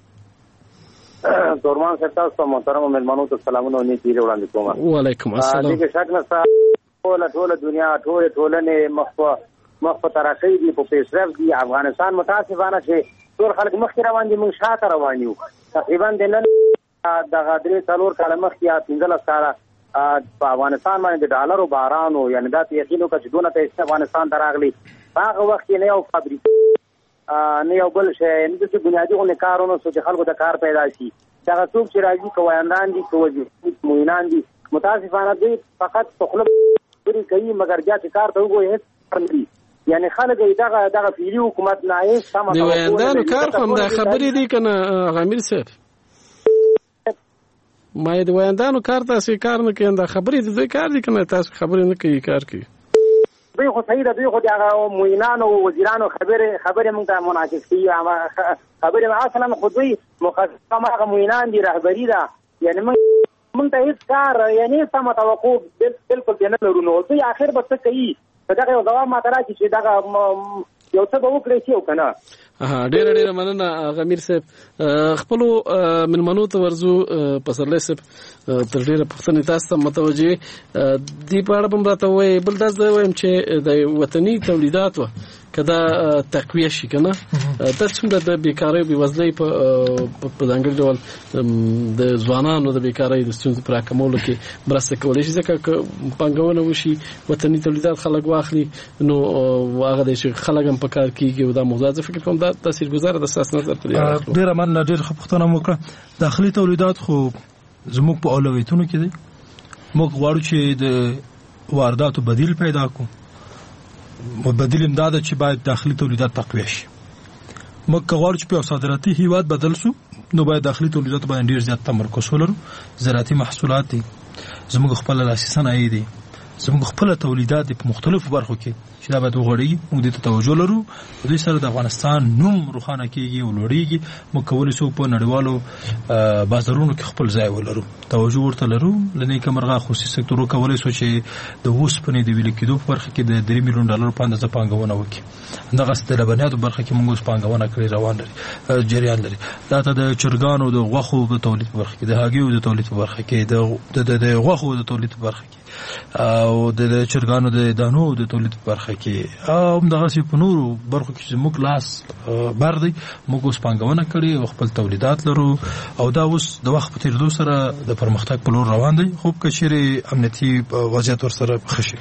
دورمان صاحب تاسو محترم مهمانو ته سلامونه نیکی وړاندې کوم وعلیکم السلام دغه شک نه ټول ټول دنیا ټول ټولنه مخه مخه ترقی دی په پیشرفت دی افغانستان متاسفانه چې ټول خلک مخکې روان دي موږ شاته روان یو تقریبا د نن دغه درې څلور کاله مخکې پنځلس کاله په افغانستان باندې د ډالرو باران او یعنی دا یقینو چې دونه پیسې افغانستان دراغلي هغه وخت نه یو فابریکه نه یو بل شي نه د بنیادی غو کارونو چې خلکو د کار پیدا شي دا څوک چې راځي کویاندان دي کوی موینان دي متاسفانه دي فقط تخلق لري کوي مګر بیا چې کار ته وګوري هیڅ نه یعنی خلک دغه دغه پیری حکومت نه یې سم دی ویندانو کار هم د خبرې دي کنه غامیر صاحب ما د ویندانو کار تاسو کار نه کوي دا خبرې دي کار دي کنه تاسو خبرې نه کوي کار کوي دوی خو صحیح ده دوی خو دغه موینان او وزیرانو خبره خبره موږ ته مناسب دي خبره اصلا خو دوی مخصصه هغه موینان دي رهبری ده یعنی موږ موږ ته هیڅ کار یعنی سم توقع بالکل نه لرو نو دوی اخر به څه کوي دغه یو ځواب ماته راځي چې دغه یو څه به وکړي چې وکنه ها ډېر ډېر مننه غمیر صاحب خپل من منو ته ورزو پسرلی صاحب تر ډېر پښتنې تاسو ته متوجه دی په اړه هم راته وایي بل دا وایم چې د وطني تولیدات و کدا تقویه شي کنه د څومره د بیکاری او بېوزلۍ په ځانګړي ډول د ځوانانو د بیکاری د ستونزو پر راکمولو کې مرسته کولی شي ځکه پانګونه وشي وطني تولیدات خلک واخلي نو هغه د خلک هم په کار کېږي او دا موضوع زه فکر کوم دا تاثیرګذار د اساس نظر پر ډېر مننه ډېر خپختونه موکړه داخلي تولیدات خو زموږ په اولویتونو کې دي موږ غواړو چې د وارداتو بدیل پیدا کړو بدیل امداد چې باید داخلي تولیدات تقویه شي موږ غواړو چې په صادراتي هیواد بدل شو نو باید داخلي تولیدات باندې ډیر زیات تمرکز ولرو زراعتي محصولات دي زموږ خپل لاسي صنایع دي زموږ خپل تولیدات په مختلفو برخو کې چې دا باید وغوړي موږ دې ته توجه لرو د دې سره د افغانستان نوم روښانه کیږي او لوړیږي موږ کولای شو په نړیوالو بازارونو کې خپل ځای ولرو توجه ورته لرو لنی کمرغه خصوصي سکتور کولای شو چې د اوسپنې د ویل کېدو په برخه کې د درې میلیون ډالر په اندازه پانګونه وکړي دغه ست لبنیاتو برخه کې موږ پانګونه کړې روان لري جریان لري دا ته د چرګانو د غوښو په تولید په برخه کې د هګیو د تولید په برخه کې د د غوښو د تولید په برخه کې او د چرګانو د دانو د تولید په برخه کې او دغه سی په نورو برخو کې موږ لاس بر دی موږ اوس پانګونه کړې او خپل تولیدات لرو او دا اوس د وخت په تیریدو سره د پرمختګ په لور روان دی خو کچېرې امنیتي وضعیت ورسره خشي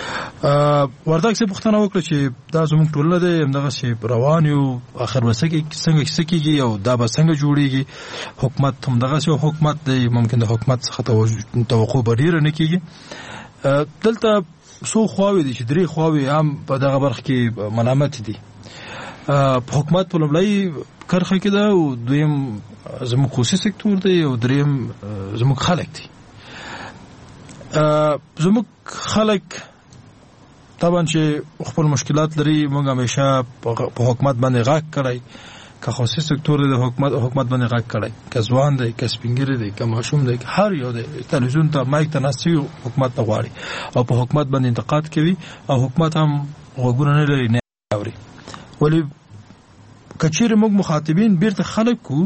وردک څخه پوښتنه وکړه چې دا زموږ ټولنه ده همدغه سی روان یو اخر وسکه څنګه کیږي او دا به څنګه جوړیږي حکومت هم دغه سی حکومت دی ممکن د حکومت څخه توقع ډیر نه کیږي دلته سو خواوي دي چې درې خواوي هم په دغه برخه کې ملامت دي په حکومت په لومړی کرخه کې ده او دویم زموږ خصوصي سکتور دی او دریم زموږ خلک دي زموږ خلک طبعا چې خپل مشکلات لري موږ همیشه په حکومت باندې غږ کړی که خصوصي سکتور د حکومت حکومت باندې غږ کړی که ځوان دی که سپینګری دی که ماشوم دی هر یو دی تلویزیون ته مایک ته ناست وي حکومت ته غواړي او په حکومت باندې انتقاد کوي او حکومت هم غوږونه نه لري نه اوري ولی کچیر موږ مخاطبین بیرته خلک کو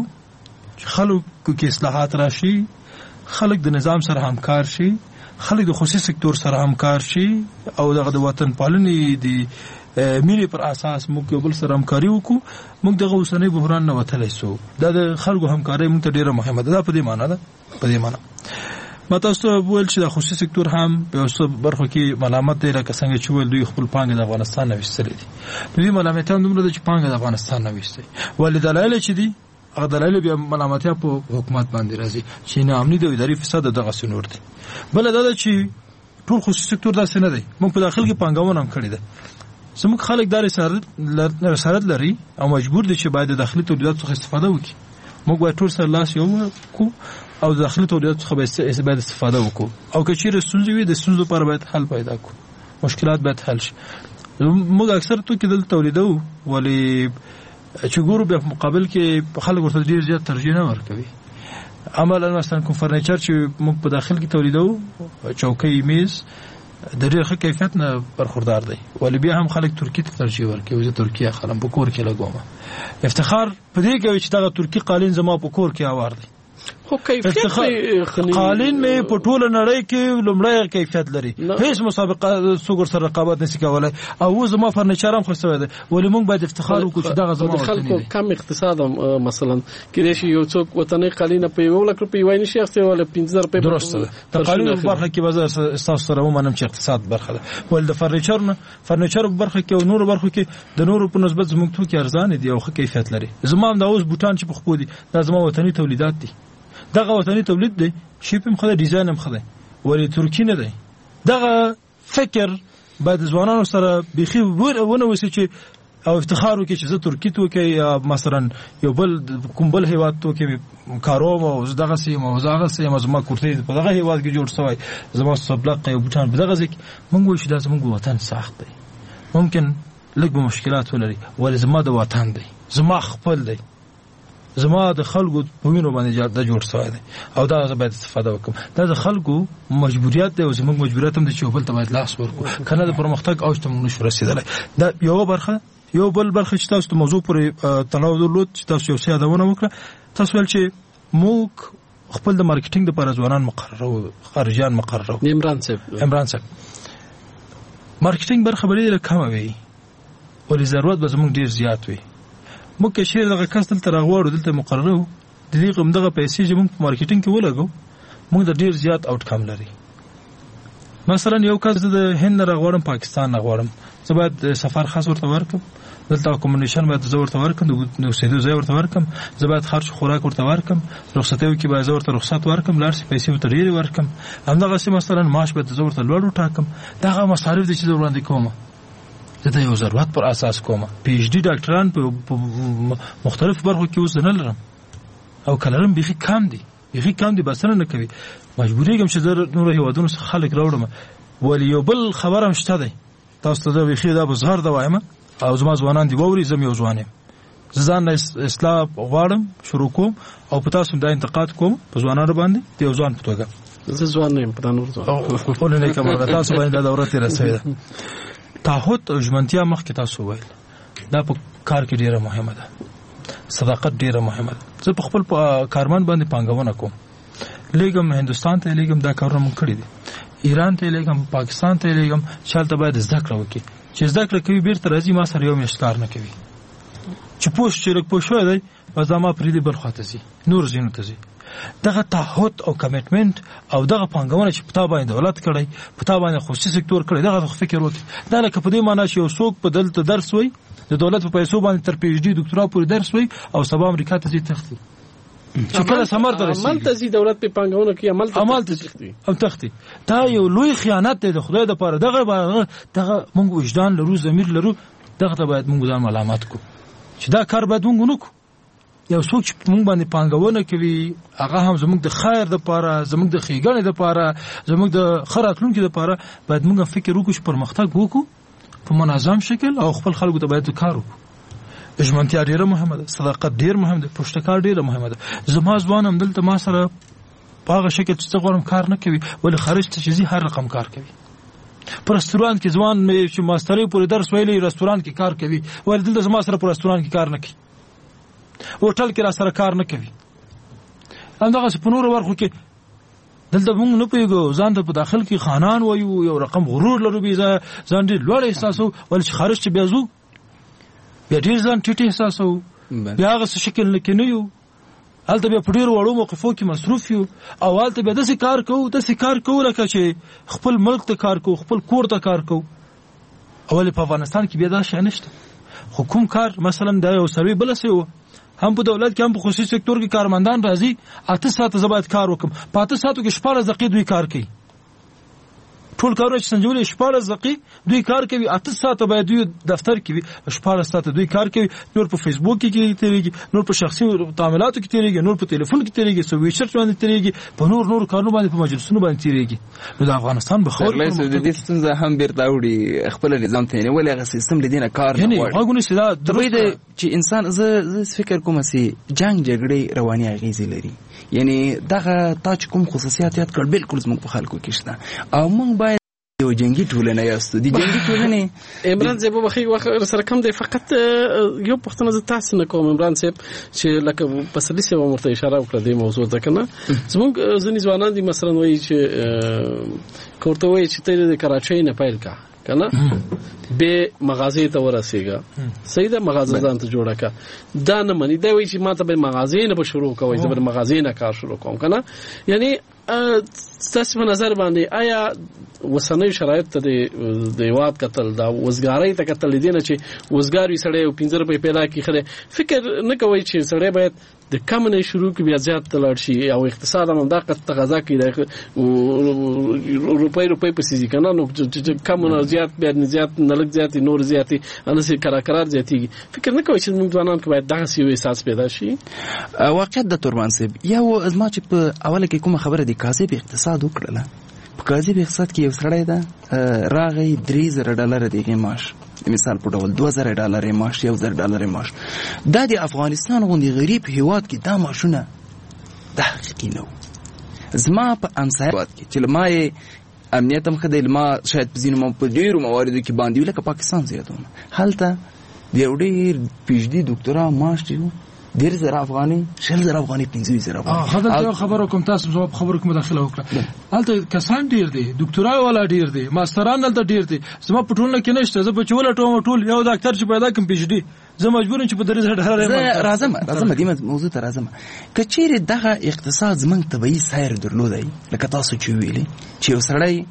خلکو کې اصلاحات راشي، خلک د نظام سره همکار شي، خلک د خصوصي سکتور سره همکار شي او دغه د وطن پالنې د ملي پر اساس موږ یو بل سره همکاري وکړو، موږ دغه اوسنۍ بحران نه وتلی سو. دا د خلکو همکاري موږ ته ډیره مهمه ده. دا په دې معنی ده په دې معنی ما تاسو وویل چې د خصوصي سکتور هم په اوسه برخو کې ملامت دی، لکه څنګه چې ویل دوی خپل پانګه د افغانستان نه ویستلې دي. دوی ملامت هم دومره ده چې پانګه د افغانستان نه ویستي، ولې دلایل چې دي هغه دلایل بیا ملامتیا په حکومت باندې راځي چې ناامني د اداري فساد دغه سنور دي. بل دا ده چې ټول خصوصي سکتور داسې نه دی، موږ په داخل کې پانګونه هم کړې ده. زموږ خلک دا رسالت لري او مجبور دي چې باید د داخلي تولیداتو څخه استفاده وکړي. موږ باید ټول سره لاس یو کو او د داخلي تولیداتو څخه باید استفاده وکړو، او که چیرې ستونزې وي د ستونزو لپاره باید حل پیدا کړو، مشکلات باید حل شي. موږ اکثر توکي دلته تولیدوو، ولې چې ګورو بیا په مقابل کې خلک ورته ډېر زیات ترجیح نه ورکوي. عملا مثلا کوم فرنیچر چې موږ په داخل کې تولیدوو، چوکۍ، میز، د ډېر ښه کیفیت نه برخوردار دی، ولې بیا هم خلک ترکیې ته ترجیح ورکوي. زه ترکیه اخلم، په کور کې لګوم. افتخار په دې کوي چې دغه ترکي قالین زما په کور کې اوار دی. خو کیفیت قالین مې په ټوله نړۍ کې لومړی کیفیت لري، هیڅ مسابقه څوک سره رقابت نشي کولای. او زما فرنیچر هم خوښ دی، ولې موږ باید افتخار وکړو چې دغه زما خلکو کم اقتصاد مثلا کېدای شي یو څوک وطني قالین په یو لک روپۍ وای نشي اخته، ولا پنځه زره روپۍ. درسته ده. د قالین په برخه کې بازار اساس سره ومنم چې اقتصاد برخه ده، ول د فرنیچر نه فرنیچر په برخه کې او نور برخه کې د نورو په نسبت زموږ توکي ارزان دي او ښه کیفیت لري. زما هم د اوس بوتان چې په خپو دي دا زما وطني تولیدات دي. دغه وطني تولید دی، شیپ هم خدای، ډیزاین هم خدای، ولې ترکی نه دی. دغه فکر باید ځوانانو سره بيخي ونه وسی چې او افتخار وکړي چې زه ترکی توکي یا مثلا یو بل کوم بل هیواد توکي کاروم او دغه سیم او دغه سیم زما کورته په دغه هیواد کې جوړ شوی، زما سبلق یو بوتان په دغه ځکه موږ وایو چې دا زموږ وطن سخت دی، ممکن لږ مشکلات ولري، ولې زما د وطن دی، زما خپل دی، زما د خلکو په وینو باندې دا جوړ شوی دی او دا زه باید استفاده وکړم. دا د خلکو مجبوریت دی او زموږ مجبوریت هم دی چې بل ته باید لاس ورکړو، کنه د پرمختګ اوج ته موږ نشو رسېدلی. دا یو برخه. یو بل برخه چې تاسو ته موضوع پورې تړاو درلود چې تاسو یو څه یادونه وکړه، تاسو ویل چې موږ خپل د مارکیټینګ لپاره ځوانان مقررو، خارجيان مقررو. عمران صاحب عمران صاحب مارکیټینګ برخه بلې کمه وي، ولې ضرورت به زموږ ډیر زیات وي. موږ کې شیر دغه کس دلته راغواړو، دلته مقررو، د دې کوم دغه پیسې چې موږ په مارکیټینګ کې ولګو، موږ د ډیر زیات اوټ کم لري. مثلا یو کس د هند نه راغواړم، پاکستان نه غواړم، زه باید سفر خاص ورته ورکم، دلته اکومډیشن باید زه ورته ورکم، د اوسېدو ځای ورته ورکم، زه باید خرج خوراک ورته ورکم، رخصتیو کې باید زه ورته رخصت ورکم، لاړ شي پیسې ورته ډېرې ورکم، همدغسې مثلا معاش باید زه ورته لوړ وټاکم. دغه مصارف دي چې زه وړاندې کوم، زه د یو ضرورت پر اساس کوم. پی ایچ ډي ډاکټران په مختلفو برخو کې اوس نه لرم او کلرم بیخي کم دي، بیخي کم دي، بسنه نه کوي. مجبوریږم چې زه نورو هیوادونو څخه خلک راوړم. ولې یو بل خبره هم شته دی، تاسو ته دا بیخي دا به زهر ده وایم او زما ځوانان دي واوري، زه یو ځوان یم، زه ځان اصلاح غواړم شروع کوم او په تاسو دا انتقاد کوم په ځوانانو باندې د یو ځوان په توګه. زه ځوان یم، په نور ځوان خو نه کوم، تاسو باندې دا دوره تیر شوی ده. تعهد او ژمنتیا مخکې تاسو ویل دا په کار کې ډیره مهمه ده، صداقت ډیره مهمه ده. زه په خپل کارمن باندې پانګونه کوم، لګم هندستان ته لګم، دا کارونه مونږ کړی دي، ایران ته لګم، پاکستان ته لګم، شالته باید زده کړه وکړي چې زده کړه کوي بیرته راځي ما سره یو میاشت کار نه کوي، چې پوښ چې لږ پوښ شوی دی بس دا ما پرې دی بل خواته ځي، نور ځینو ته ځي. دغه تعهد او کمیټمنټ او دغه پانګونه چې په تا باندې دولت کړی، په تا باندې خصوصي سکتور کړی، دغه فکر وکړي. دا لکه په دې معنی چې یو څوک په دلته درس وای، د دولت په پیسو باندې تر پی ایچ ډي ډاکټرا پورې درس وای او سبا امریکا ته ځي تختی، چې کله سمر درسي عمل ته ځي دولت په پانګونه کې عمل ته عمل ته تختی او تختی. دا یو لوی خیانت دی د خدای د پاره. دغه دغه موږ وجدان لرو، ضمیر لرو، دغه ته باید موږ ځان ملامت کو چې دا کار باید موږ نه کو. یو څوک چې موږ باندې پانګونه کوي هغه هم زموږ د خیر د پاره، زموږ د ښېګڼې د پاره، زموږ د ښه راتلونکي د پاره باید موږ فکر وکړو چې پرمختګ وکړو په منظم شکل او خپل خلکو ته باید کار وکړو. ژمنتیا ډیره مهمه ده، صداقت ډیر مهم ده، پښتکار ډیره مهمه ده. زما ځوان هم دلته ما سره په هغه شکل چې غواړم کار نه کوي، ولې خارج ته چې ځي هر رقم کار کوي. په رستوران کې ځوان چې ماسترۍ پورې درس ویلی رستوران کې کار کوي، ولې دلته زما سره په رستوران کې کار نه کوي. هوټل کې را سره کار نه کوي. همدغسې په نورو برخو کې دلته موږ نه پوهېږو ځان ته په داخل کې خانان وایو، یو رقم غرور لرو، بیا ځان ډېر لوړ احساسوو، ولې چې خارج چې بیا ځو بیا ډېر ځان ټیټ احساسوو، بیا هغسې شکل کې نه یو، هلته بیا په ډېرو وړو موقفو کې مصروف یو، او هلته بیا داسې کار کوو داسې کار کوو لکه چې خپل ملک ته کار کوو، خپل کور ته کار کوو. ولې په افغانستان کې بیا دا شی نشته. خو کوم کار مثلا دا یو سروي بله سوی وه، هم په دولت کې هم په خصوصي سکتور کې کارمندان راځي اته ساعته زه باید کار وکړم، په اته ساعتو کې شپاړس دقیقې دوی کار کوي، ټول کارونه چې سنجولي شپاړس دقیقې دوی کار کوي، اته ساعته باید دوی دفتر کې وي، شپاړس ساعته دوی کار کوي، نور په فیسبوک کې تېرېږي، نور په شخصي تعاملاتو کې تېرېږي، نور په تلیفون کې تېرېږي، سویچر باندې تېرېږي، په نور نور کارونو باندې په مجلسونو باندې تېرېږي. نو د افغانستان بخور د دې ستونزه هم بیرته وړي خپل نظام ته نیولې هغه سیستم د دې نه کار نه غواړي. هغه نشي دا چې انسان زه فکر کوم چې جنگ جګړې رواني اغیزې لري، یعنی دغه تا چې کوم خصوصیات یاد کړ بالکل زموږ په خلکو کې شته، او موږ باید یو جنگي ټولنه یاستو. د جنگي ټولنې عمران صاحب بخي وخت سره کم دی، فقط یو پښتنه ز تاسو نه کوم عمران صاحب چې لکه په سلی سیمه مرته اشاره وکړه د موضوع ته کنه زموږ ځنی ځوانان دي مثلا وایي چې کوته وایي چې ته د کراچۍ نه پیل کا کنه به مغازې ته ورسېګا، صحیح ده، مغازه ځان ته جوړه کا، دا نه مني، دا وایي چې ما ته به مغازې نه به شروع کوي، زه به مغازې نه کار شروع کوم کنه. یعنی ستاسو په نظر باندې آیا وسنۍ شرایط ته د هیواد کتل دا وزګارۍ ته کتل دي نه چې وزګار وي سړی او پنځه روپۍ پیدا کړي، خره فکر نه کوي چې سړی باید د کم نه شروع کړي بیا زیات تلاړ شي، او اقتصاد هم دا تقاضا کوي د روپۍ روپۍ په سيزي کنه، نو کم نه زیات بیا نه زیات نه لږ زیات نور زیاتي انسي کرکرار زیاتي. فکر نه کوي چې موږ ځوانان کې باید دغه یو احساس پیدا شي. واقعیت د تورمان صاحب یو ازما چې په اوله کې کومه خبره دي کاذب اقتصاد وکړله، په کاذب اقتصاد کې یو سړی ده راغی درې زره ډالر دیږي معاش، مثال په ډول دوه زره ډالر معاش، یو زره ډالر معاش، دا د افغانستان غوندي غریب هیواد کې دا معاشونه دا حقیقي نه و. زما په امسایات کې چې ما یې امنیت هم خدای ما شاید په ځینو په ډیرو مواردو کې باندې لکه پاکستان زیاتونه هلته د یو ډیر پی ایچ ډي ډاکټرا معاش دی ډیر زره افغاني، شل زره افغاني، پنځه زره افغاني. هغه خبرو کوم تاسو جواب خبرو کوم مداخله وکړه. هلته کسان ډیر دي، ډاکټرا والا ډیر دي، ماستران دلته ډیر دي، زما په ټولنه کې نشته، زه په چوله ټوم ټول یو ډاکټر چې پیدا کوم پی ایچ ډي، زه مجبور یم چې په درې زره ډالر راځم راځم دې موضوع ته راځم. کچېره دغه اقتصاد زمنګ طبيعي سایر درلودای لکه تاسو چې ویلي چې یو سړی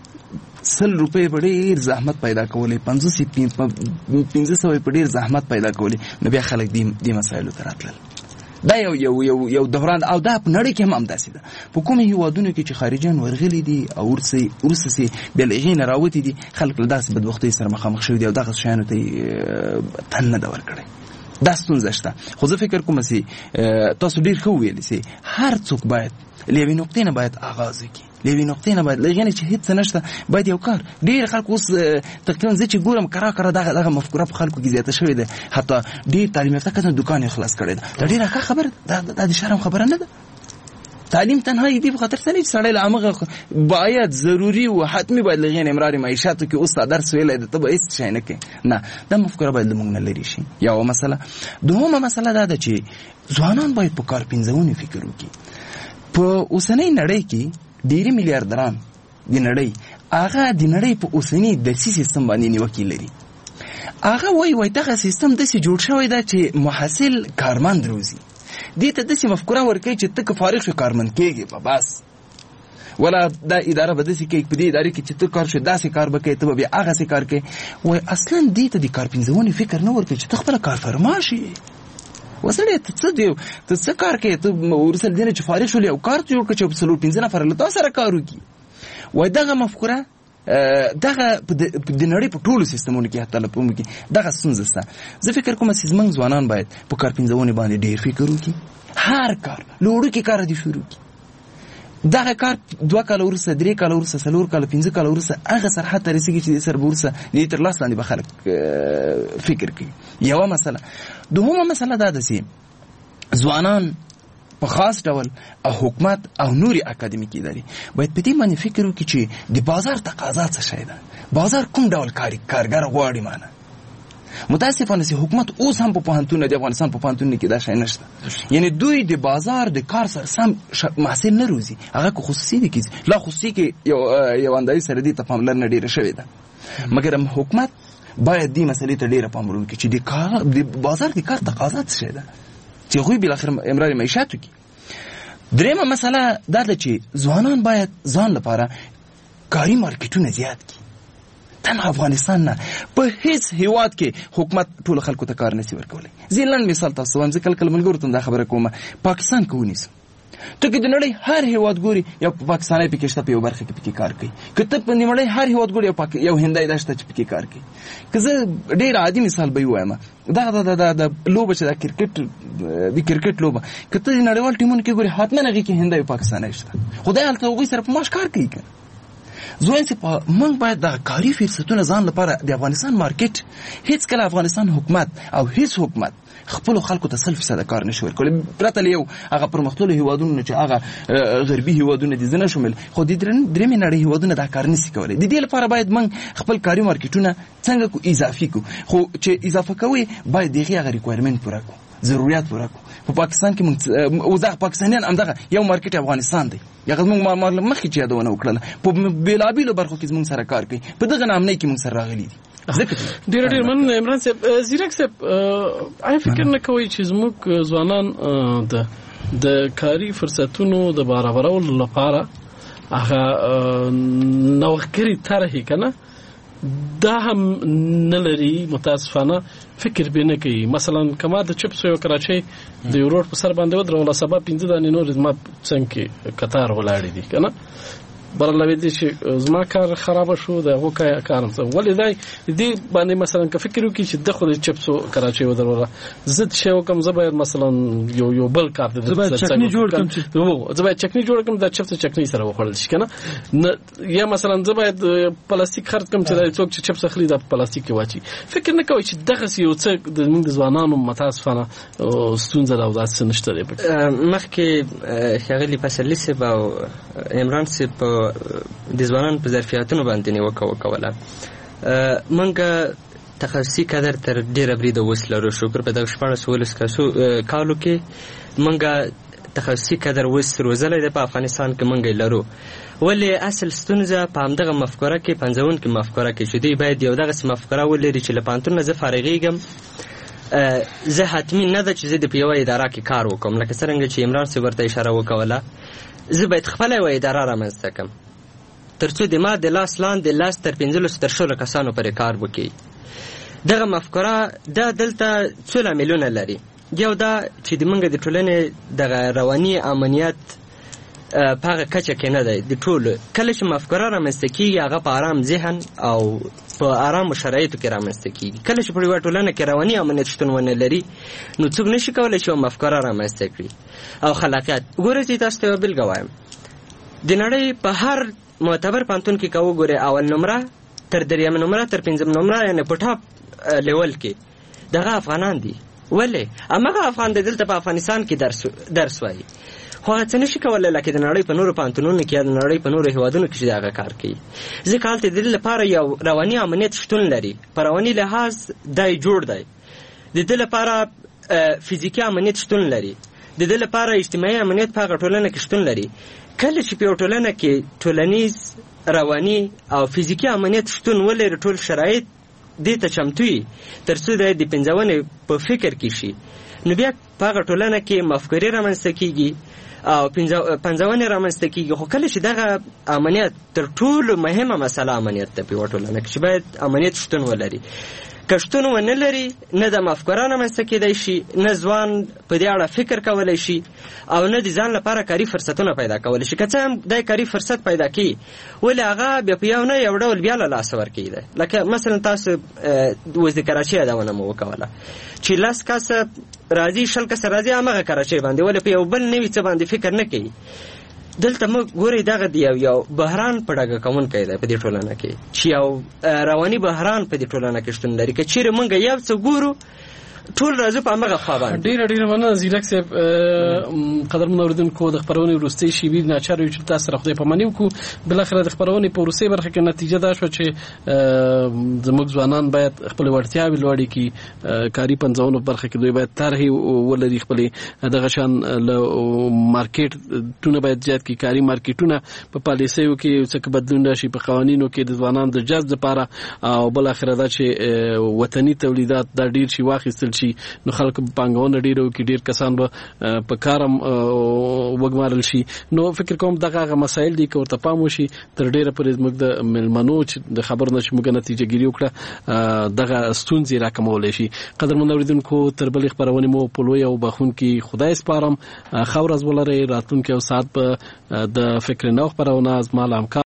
سل روپے په ډیر زحمت پیدا کولې، پنځوس پنځه سوه په ډیر زحمت پیدا کولې، نو بیا خلک دې دې مسایلو ته راتلل. دا یو یو یو یو دوران، او دا په نړۍ کې هم همداسې ده. په کومو هیوادونو کې چې خارجیان ورغلي دي او ورسې ورسې بیا له هغې نه راوتي دي، خلک له داسې بدبختۍ سره مخامخ شوي دي او دغه شیانو ته یې تن نه ده ورکړی. دا ستونزه شته. خو زه فکر کوم چې تاسو ډېر ښه وویلي چې هر څوک باید له یوې نقطې نه باید آغاز وکړي، له یوې نقطې نه باید له هغې نه چې هېڅ څه نشته باید یو کار. ډېر خلک اوس تقریبا زه چې ګورم کرا کرا دغه دغه مفکوره په خلکو کې زیاته شوې ده، حتی ډېر تعلیم یافته کسان دوکان یې خلاص کړی ده. دا ډېره ښه خبره ده، دا د شرم خبره نه ده. تعلیم تنها دې په خاطر څه نه چې سړی له همغه باید ضروري و حتمي باید له هغې امرار معیشاتو کې اوس درس ویلی ده ته به هېڅ شی نه کوې، نه، دا مفکوره باید له موږ نه لرې شي. یوه مسله. دوهمه مسله دا ده چې ځوانان باید په کار پنځونې فکر وکړي. په اوسنۍ نړۍ کې ډېری میلیاردران د نړۍ هغه د نړۍ په اوسني درسي سیستم باندې نیوکې لري. هغه وایي وایي دغه سیستم داسې جوړ شوی ده چې محصل کارمند روزي. دې ته داسې مفکوره ورکوي چې ته که فارغ شو کارمند کېږې په بس، ولا دا اداره به داسې کوي په دې ادارې کې چې ته کار شو داسې کار به کوې، ته به بیا هغسې کار کوې. وایي اصلا دې ته د کار پنځونې فکر نه ورکوي چې ته خپله کارفرما شي. وسړی ته څه دی، ته څه کار کوې، ته وروسته دې نه چې فارغ شولې او کار جوړ کړه چې څلور پنځه نفره له تا سره کار وکړي. وایي دغه مفکوره دغه د نړۍ په ټولو سیستمونو کې حتی په موږ کې دغه ستونزه شته. زه فکر کوم چې زموږ ځوانان باید په کار پنځونې باندې ډېر فکر وکړي. هر کار له وړوکي کاره دې شروع کړي. دغه کار دوه کاله وروسته، درې کاله وروسته، څلور کاله، پنځه کاله وروسته هغه سرحد ته رسېږي چې دې سره به وروسته د دې تر لاس لاندې به خلک فکر کوي. یوه مسله. دوهمه مسله دا ده چې ځوانان په خاص ډول او حکومت او نوري اکاډمیکي ادارې باید په دې باندې فکر وکړي چې د بازار تقاضا څه شی ده، بازار کوم ډول کاري کارګر غواړي. مانه متاسفانه چې حکومت اوس هم په پوهنتون د افغانستان په پوهنتون کې دا شی نشته. یعنی دوی د بازار د کار سره سم محصل نه روزي، هغه کو خصوصي دي کې لا خصوصي کې یو یو اندای سره دي ته پاملرنه ډیره شوې ده. مګر حکومت باید دې مسلې ته ډیره پاملرنه وکړي چې د کار د بازار د کار تقاضا څه ده چې غوي بل اخر امرار معیشت وکړي. درېمه مسله دا ده چې ځوانان باید ځان لپاره کاري مارکیټونه زیات کړي. تنها افغانستان نه په هیڅ هیواد کې حکومت ټول خلکو ته کار نشي ورکولی. زیلند مثال تاسو هم ځکه کله ملګرو ته دا خبره کوم، پاکستان کې ونیسم ته کې د نړۍ هر هیواد ګوري یو پاکستاني پکې شته په یو برخه کې پکې کار کوي، کته په نړۍ هر هیواد ګوري یو یو هندای داشته چې پکې کار کوي. که زه ډېر عادي مثال به وایم، دا دا دا د لوبه چې د کرکټ د کرکټ لوبه کته د نړیوال ټیمونو کې ګوري حتما هغه کې هندای پاکستاني شته، خدای هلته هغوی سره په معاش کار کوي. زوین چې موږ باید د کاري فرصتونو ځان لپاره د افغانستان مارکیټ هیڅ کله افغانستان حکومت او هیڅ حکومت خپل خلکو ته سل فیصد کار نشي ورکولی، پرته له یو هغه پرمختللو هیوادونو چې هغه غربي هیوادونه دي زنه شامل، خو د درېمې نړۍ هیوادونه دا کار نشي کولی. د دې لپاره باید موږ خپل کاري مارکیټونه څنګه کو اضافي کو، خو چې اضافه کوي باید دغه هغه ریکوایرمنت پوره کو، ضرورت پوره کو. په پاکستان کې موږ او ځکه پاکستانیان همدغه یو مارکیټ افغانستان دی، یغه موږ مخکې چې یادونه وکړله په بیلابیلو برخو کې موږ سره کار کوي، په دغه نامنۍ کې موږ سره راغلي دي. ډېر ډېر من عمران صاحب. زیرک صاحب آیا فکر نه کوئ چې زموږ ځوانان د د کاري فرصتونو د برابرولو لپاره هغه نوښتګرې طرحې کنه دا هم نه لري؟ متاسفانه فکر به نه کوي. مثلا کما د چپس یو کراچۍ د یو روډ په سر باندې ودرول سبب پنځه دانې نور زما څنګه قطار ولاړې دي کنه برلوي دي چې زما کار خراب شو دغه کارم څه ولې دای دې باندې مثلا که فکر وکړي چې د خو د چپس کراچۍ ودرول زت شو کوم زبر مثلا یو یو بل کار د چکنی جوړ کوم چې وو زبر چکنی جوړ کوم د چپس چکنی سره وخړل شي کنه یا مثلا زبر پلاستیک خرڅ کوم چې څوک چې چپس خري د پلاستیک واچي. فکر نه کوي چې دغه یو څه د موږ ځوانانو متاسفانه ستونزه دا داسې نشته دی. مخکې شغلي پسلی سه او عمران سه د ځوانانو په ظرفیتونو باندې نیوکه وکوله. منګه تخصصي کادر تر ډیره بریده اوس لرو، شکر په دغه شپاړس ولس کالو کې منګه تخصصي کادر اوس روزلی دی په افغانستان کې منګه لرو. ولې اصل ستونزه په همدغه مفکوره کې پنځون کې مفکوره کې چې دوی باید یو دغه مفکوره ولري چې له پوهنتون نه زه فارغېږم زه حتمي نه ده چې زه د په یوه اداره کې کار وکړم، لکه څرنګه چې عمران صاحب ورته اشاره وکوله زه باید خپله یوه اداره رامنځته کړم تر څو د ما د لاس لاندې لاس تر پنځلسو تر شلو کسانو پرې کار وکړي. دغه مفکوره دا دلته څو لاملونه لري. یو دا چې د موږ د ټولنې دغه رواني امنیت په هغه کچه کې نه دی. د ټولو کله چې مفکوره رامنځته کېږي هغه په ارام ذهن او په ارامو شرایطو کې رامنځته کېږي. کله چې په یوه ټولنه کې رواني امنیت شتون ونه لري نو څوک نشي کولی چې یوه مفکوره رامنځته کړي او خلاقیت. ګورئ چې تاسو ته یوه بېلګه وایم، د نړۍ په هر معتبر پوهنتون کې که وګورئ اول نمره تر درېیم نمره تر پنځم نمره یعنې په ټاپ لیول کې دغه افغانان دي. ولې؟ همغه افغان دی دلته په افغانستان کې درس درس وایي، خو هغه څه نشي کولی لکه د نړۍ په نورو پوهنتونونو کې یا د نړۍ په نورو هېوادونو کې چې د هغه کار کوي. ځکه هلته د دې لپاره یو رواني امنیت شتون لري، په رواني لحاظ دی جوړ دی، د دې لپاره فزیکي امنیت شتون لري، د دې لپاره اجتماعي امنیت په هغه ټولنه کې شتون لري. کله چې په یو ټولنه کې ټولنیز رواني او فزیکي امنیت شتون ولري ټول شرایط دې ته چمتو وي تر څو د پنځونې په فکر کې شي نو بیا په هغه ټولنه کې مفکورې رامنځته کېږي او پنځونې رامنځته کېږي. خو کله چې دغه امنیت تر ټولو مهمه مسله امنیت ده په یوه ټولنه کې چې باید امنیت شتون ولري. که شتون ونه لري نه د مفکوره رامنځته کېدی شي، نه ځوان په دې اړه فکر کولی شي او نه د ځان لپاره کاري فرصتونه پیدا کولی شي. که څه هم دی کاري فرصت پیدا کړي ولې هغه بیا په یو نه یو ډول بیا له لاسه ورکوي دی. لکه مثلا تاسو اوس د کراچۍ یادونه مو وکوله چې لس کسه راځي شل کسه راځي همغه کراچۍ باندې ولې په یو بل نوي څه باندې فکر نه کوي. دلته موږ ګورئ دغه د یو یو بحران په ډاګه کوونکی دی په دې ټولنه کې چې یو رواني بحران په دې ټولنه کې شتون لري. که چیرې موږ یو څه ګورو ټول راځي په هغه خوا باندې. ډیر ډیر مننه زیرک صاحب. قدرمن اوریدونکو د خبرونې وروستۍ شیبې ناچار یو چې تاسو سره خدای په منیو کو بل اخر د خبرونې په وروستۍ برخه کې نتیجه دا شو چې زموږ ځوانان باید خپل وړتیاوې لوړې کړي، کاري پنځونو برخه کې دوی باید طرحې ولري، خپل دغه شان مارکیټونه باید زیات کړي، کاري مارکیټونه په پالیسیو کې څه بدلون راشي، په قوانینو کې د ځوانانو د جذب لپاره، او بل اخر دا چې وطني تولیدات دا ډیر شي واخیستل شي نو خلک پانګونه ډیرو کې ډیر کسان به په کارم وګمارل شي. نو فکر کوم دغه مسایل دي که ورته پام وشي تر ډیره پرې موږ د ملمنو چې د خبر نه چې موږ نتیجه ګیری وکړه دغه ستونزې راکمولی شي. قدرمن اوریدونکو تر بلې خبرونې مو په لوی او بخونکي خدای سپارم. ښه ورځ ولرئ. راتلونکي یو ساعت به د فکر نو خبرونه از مال همکار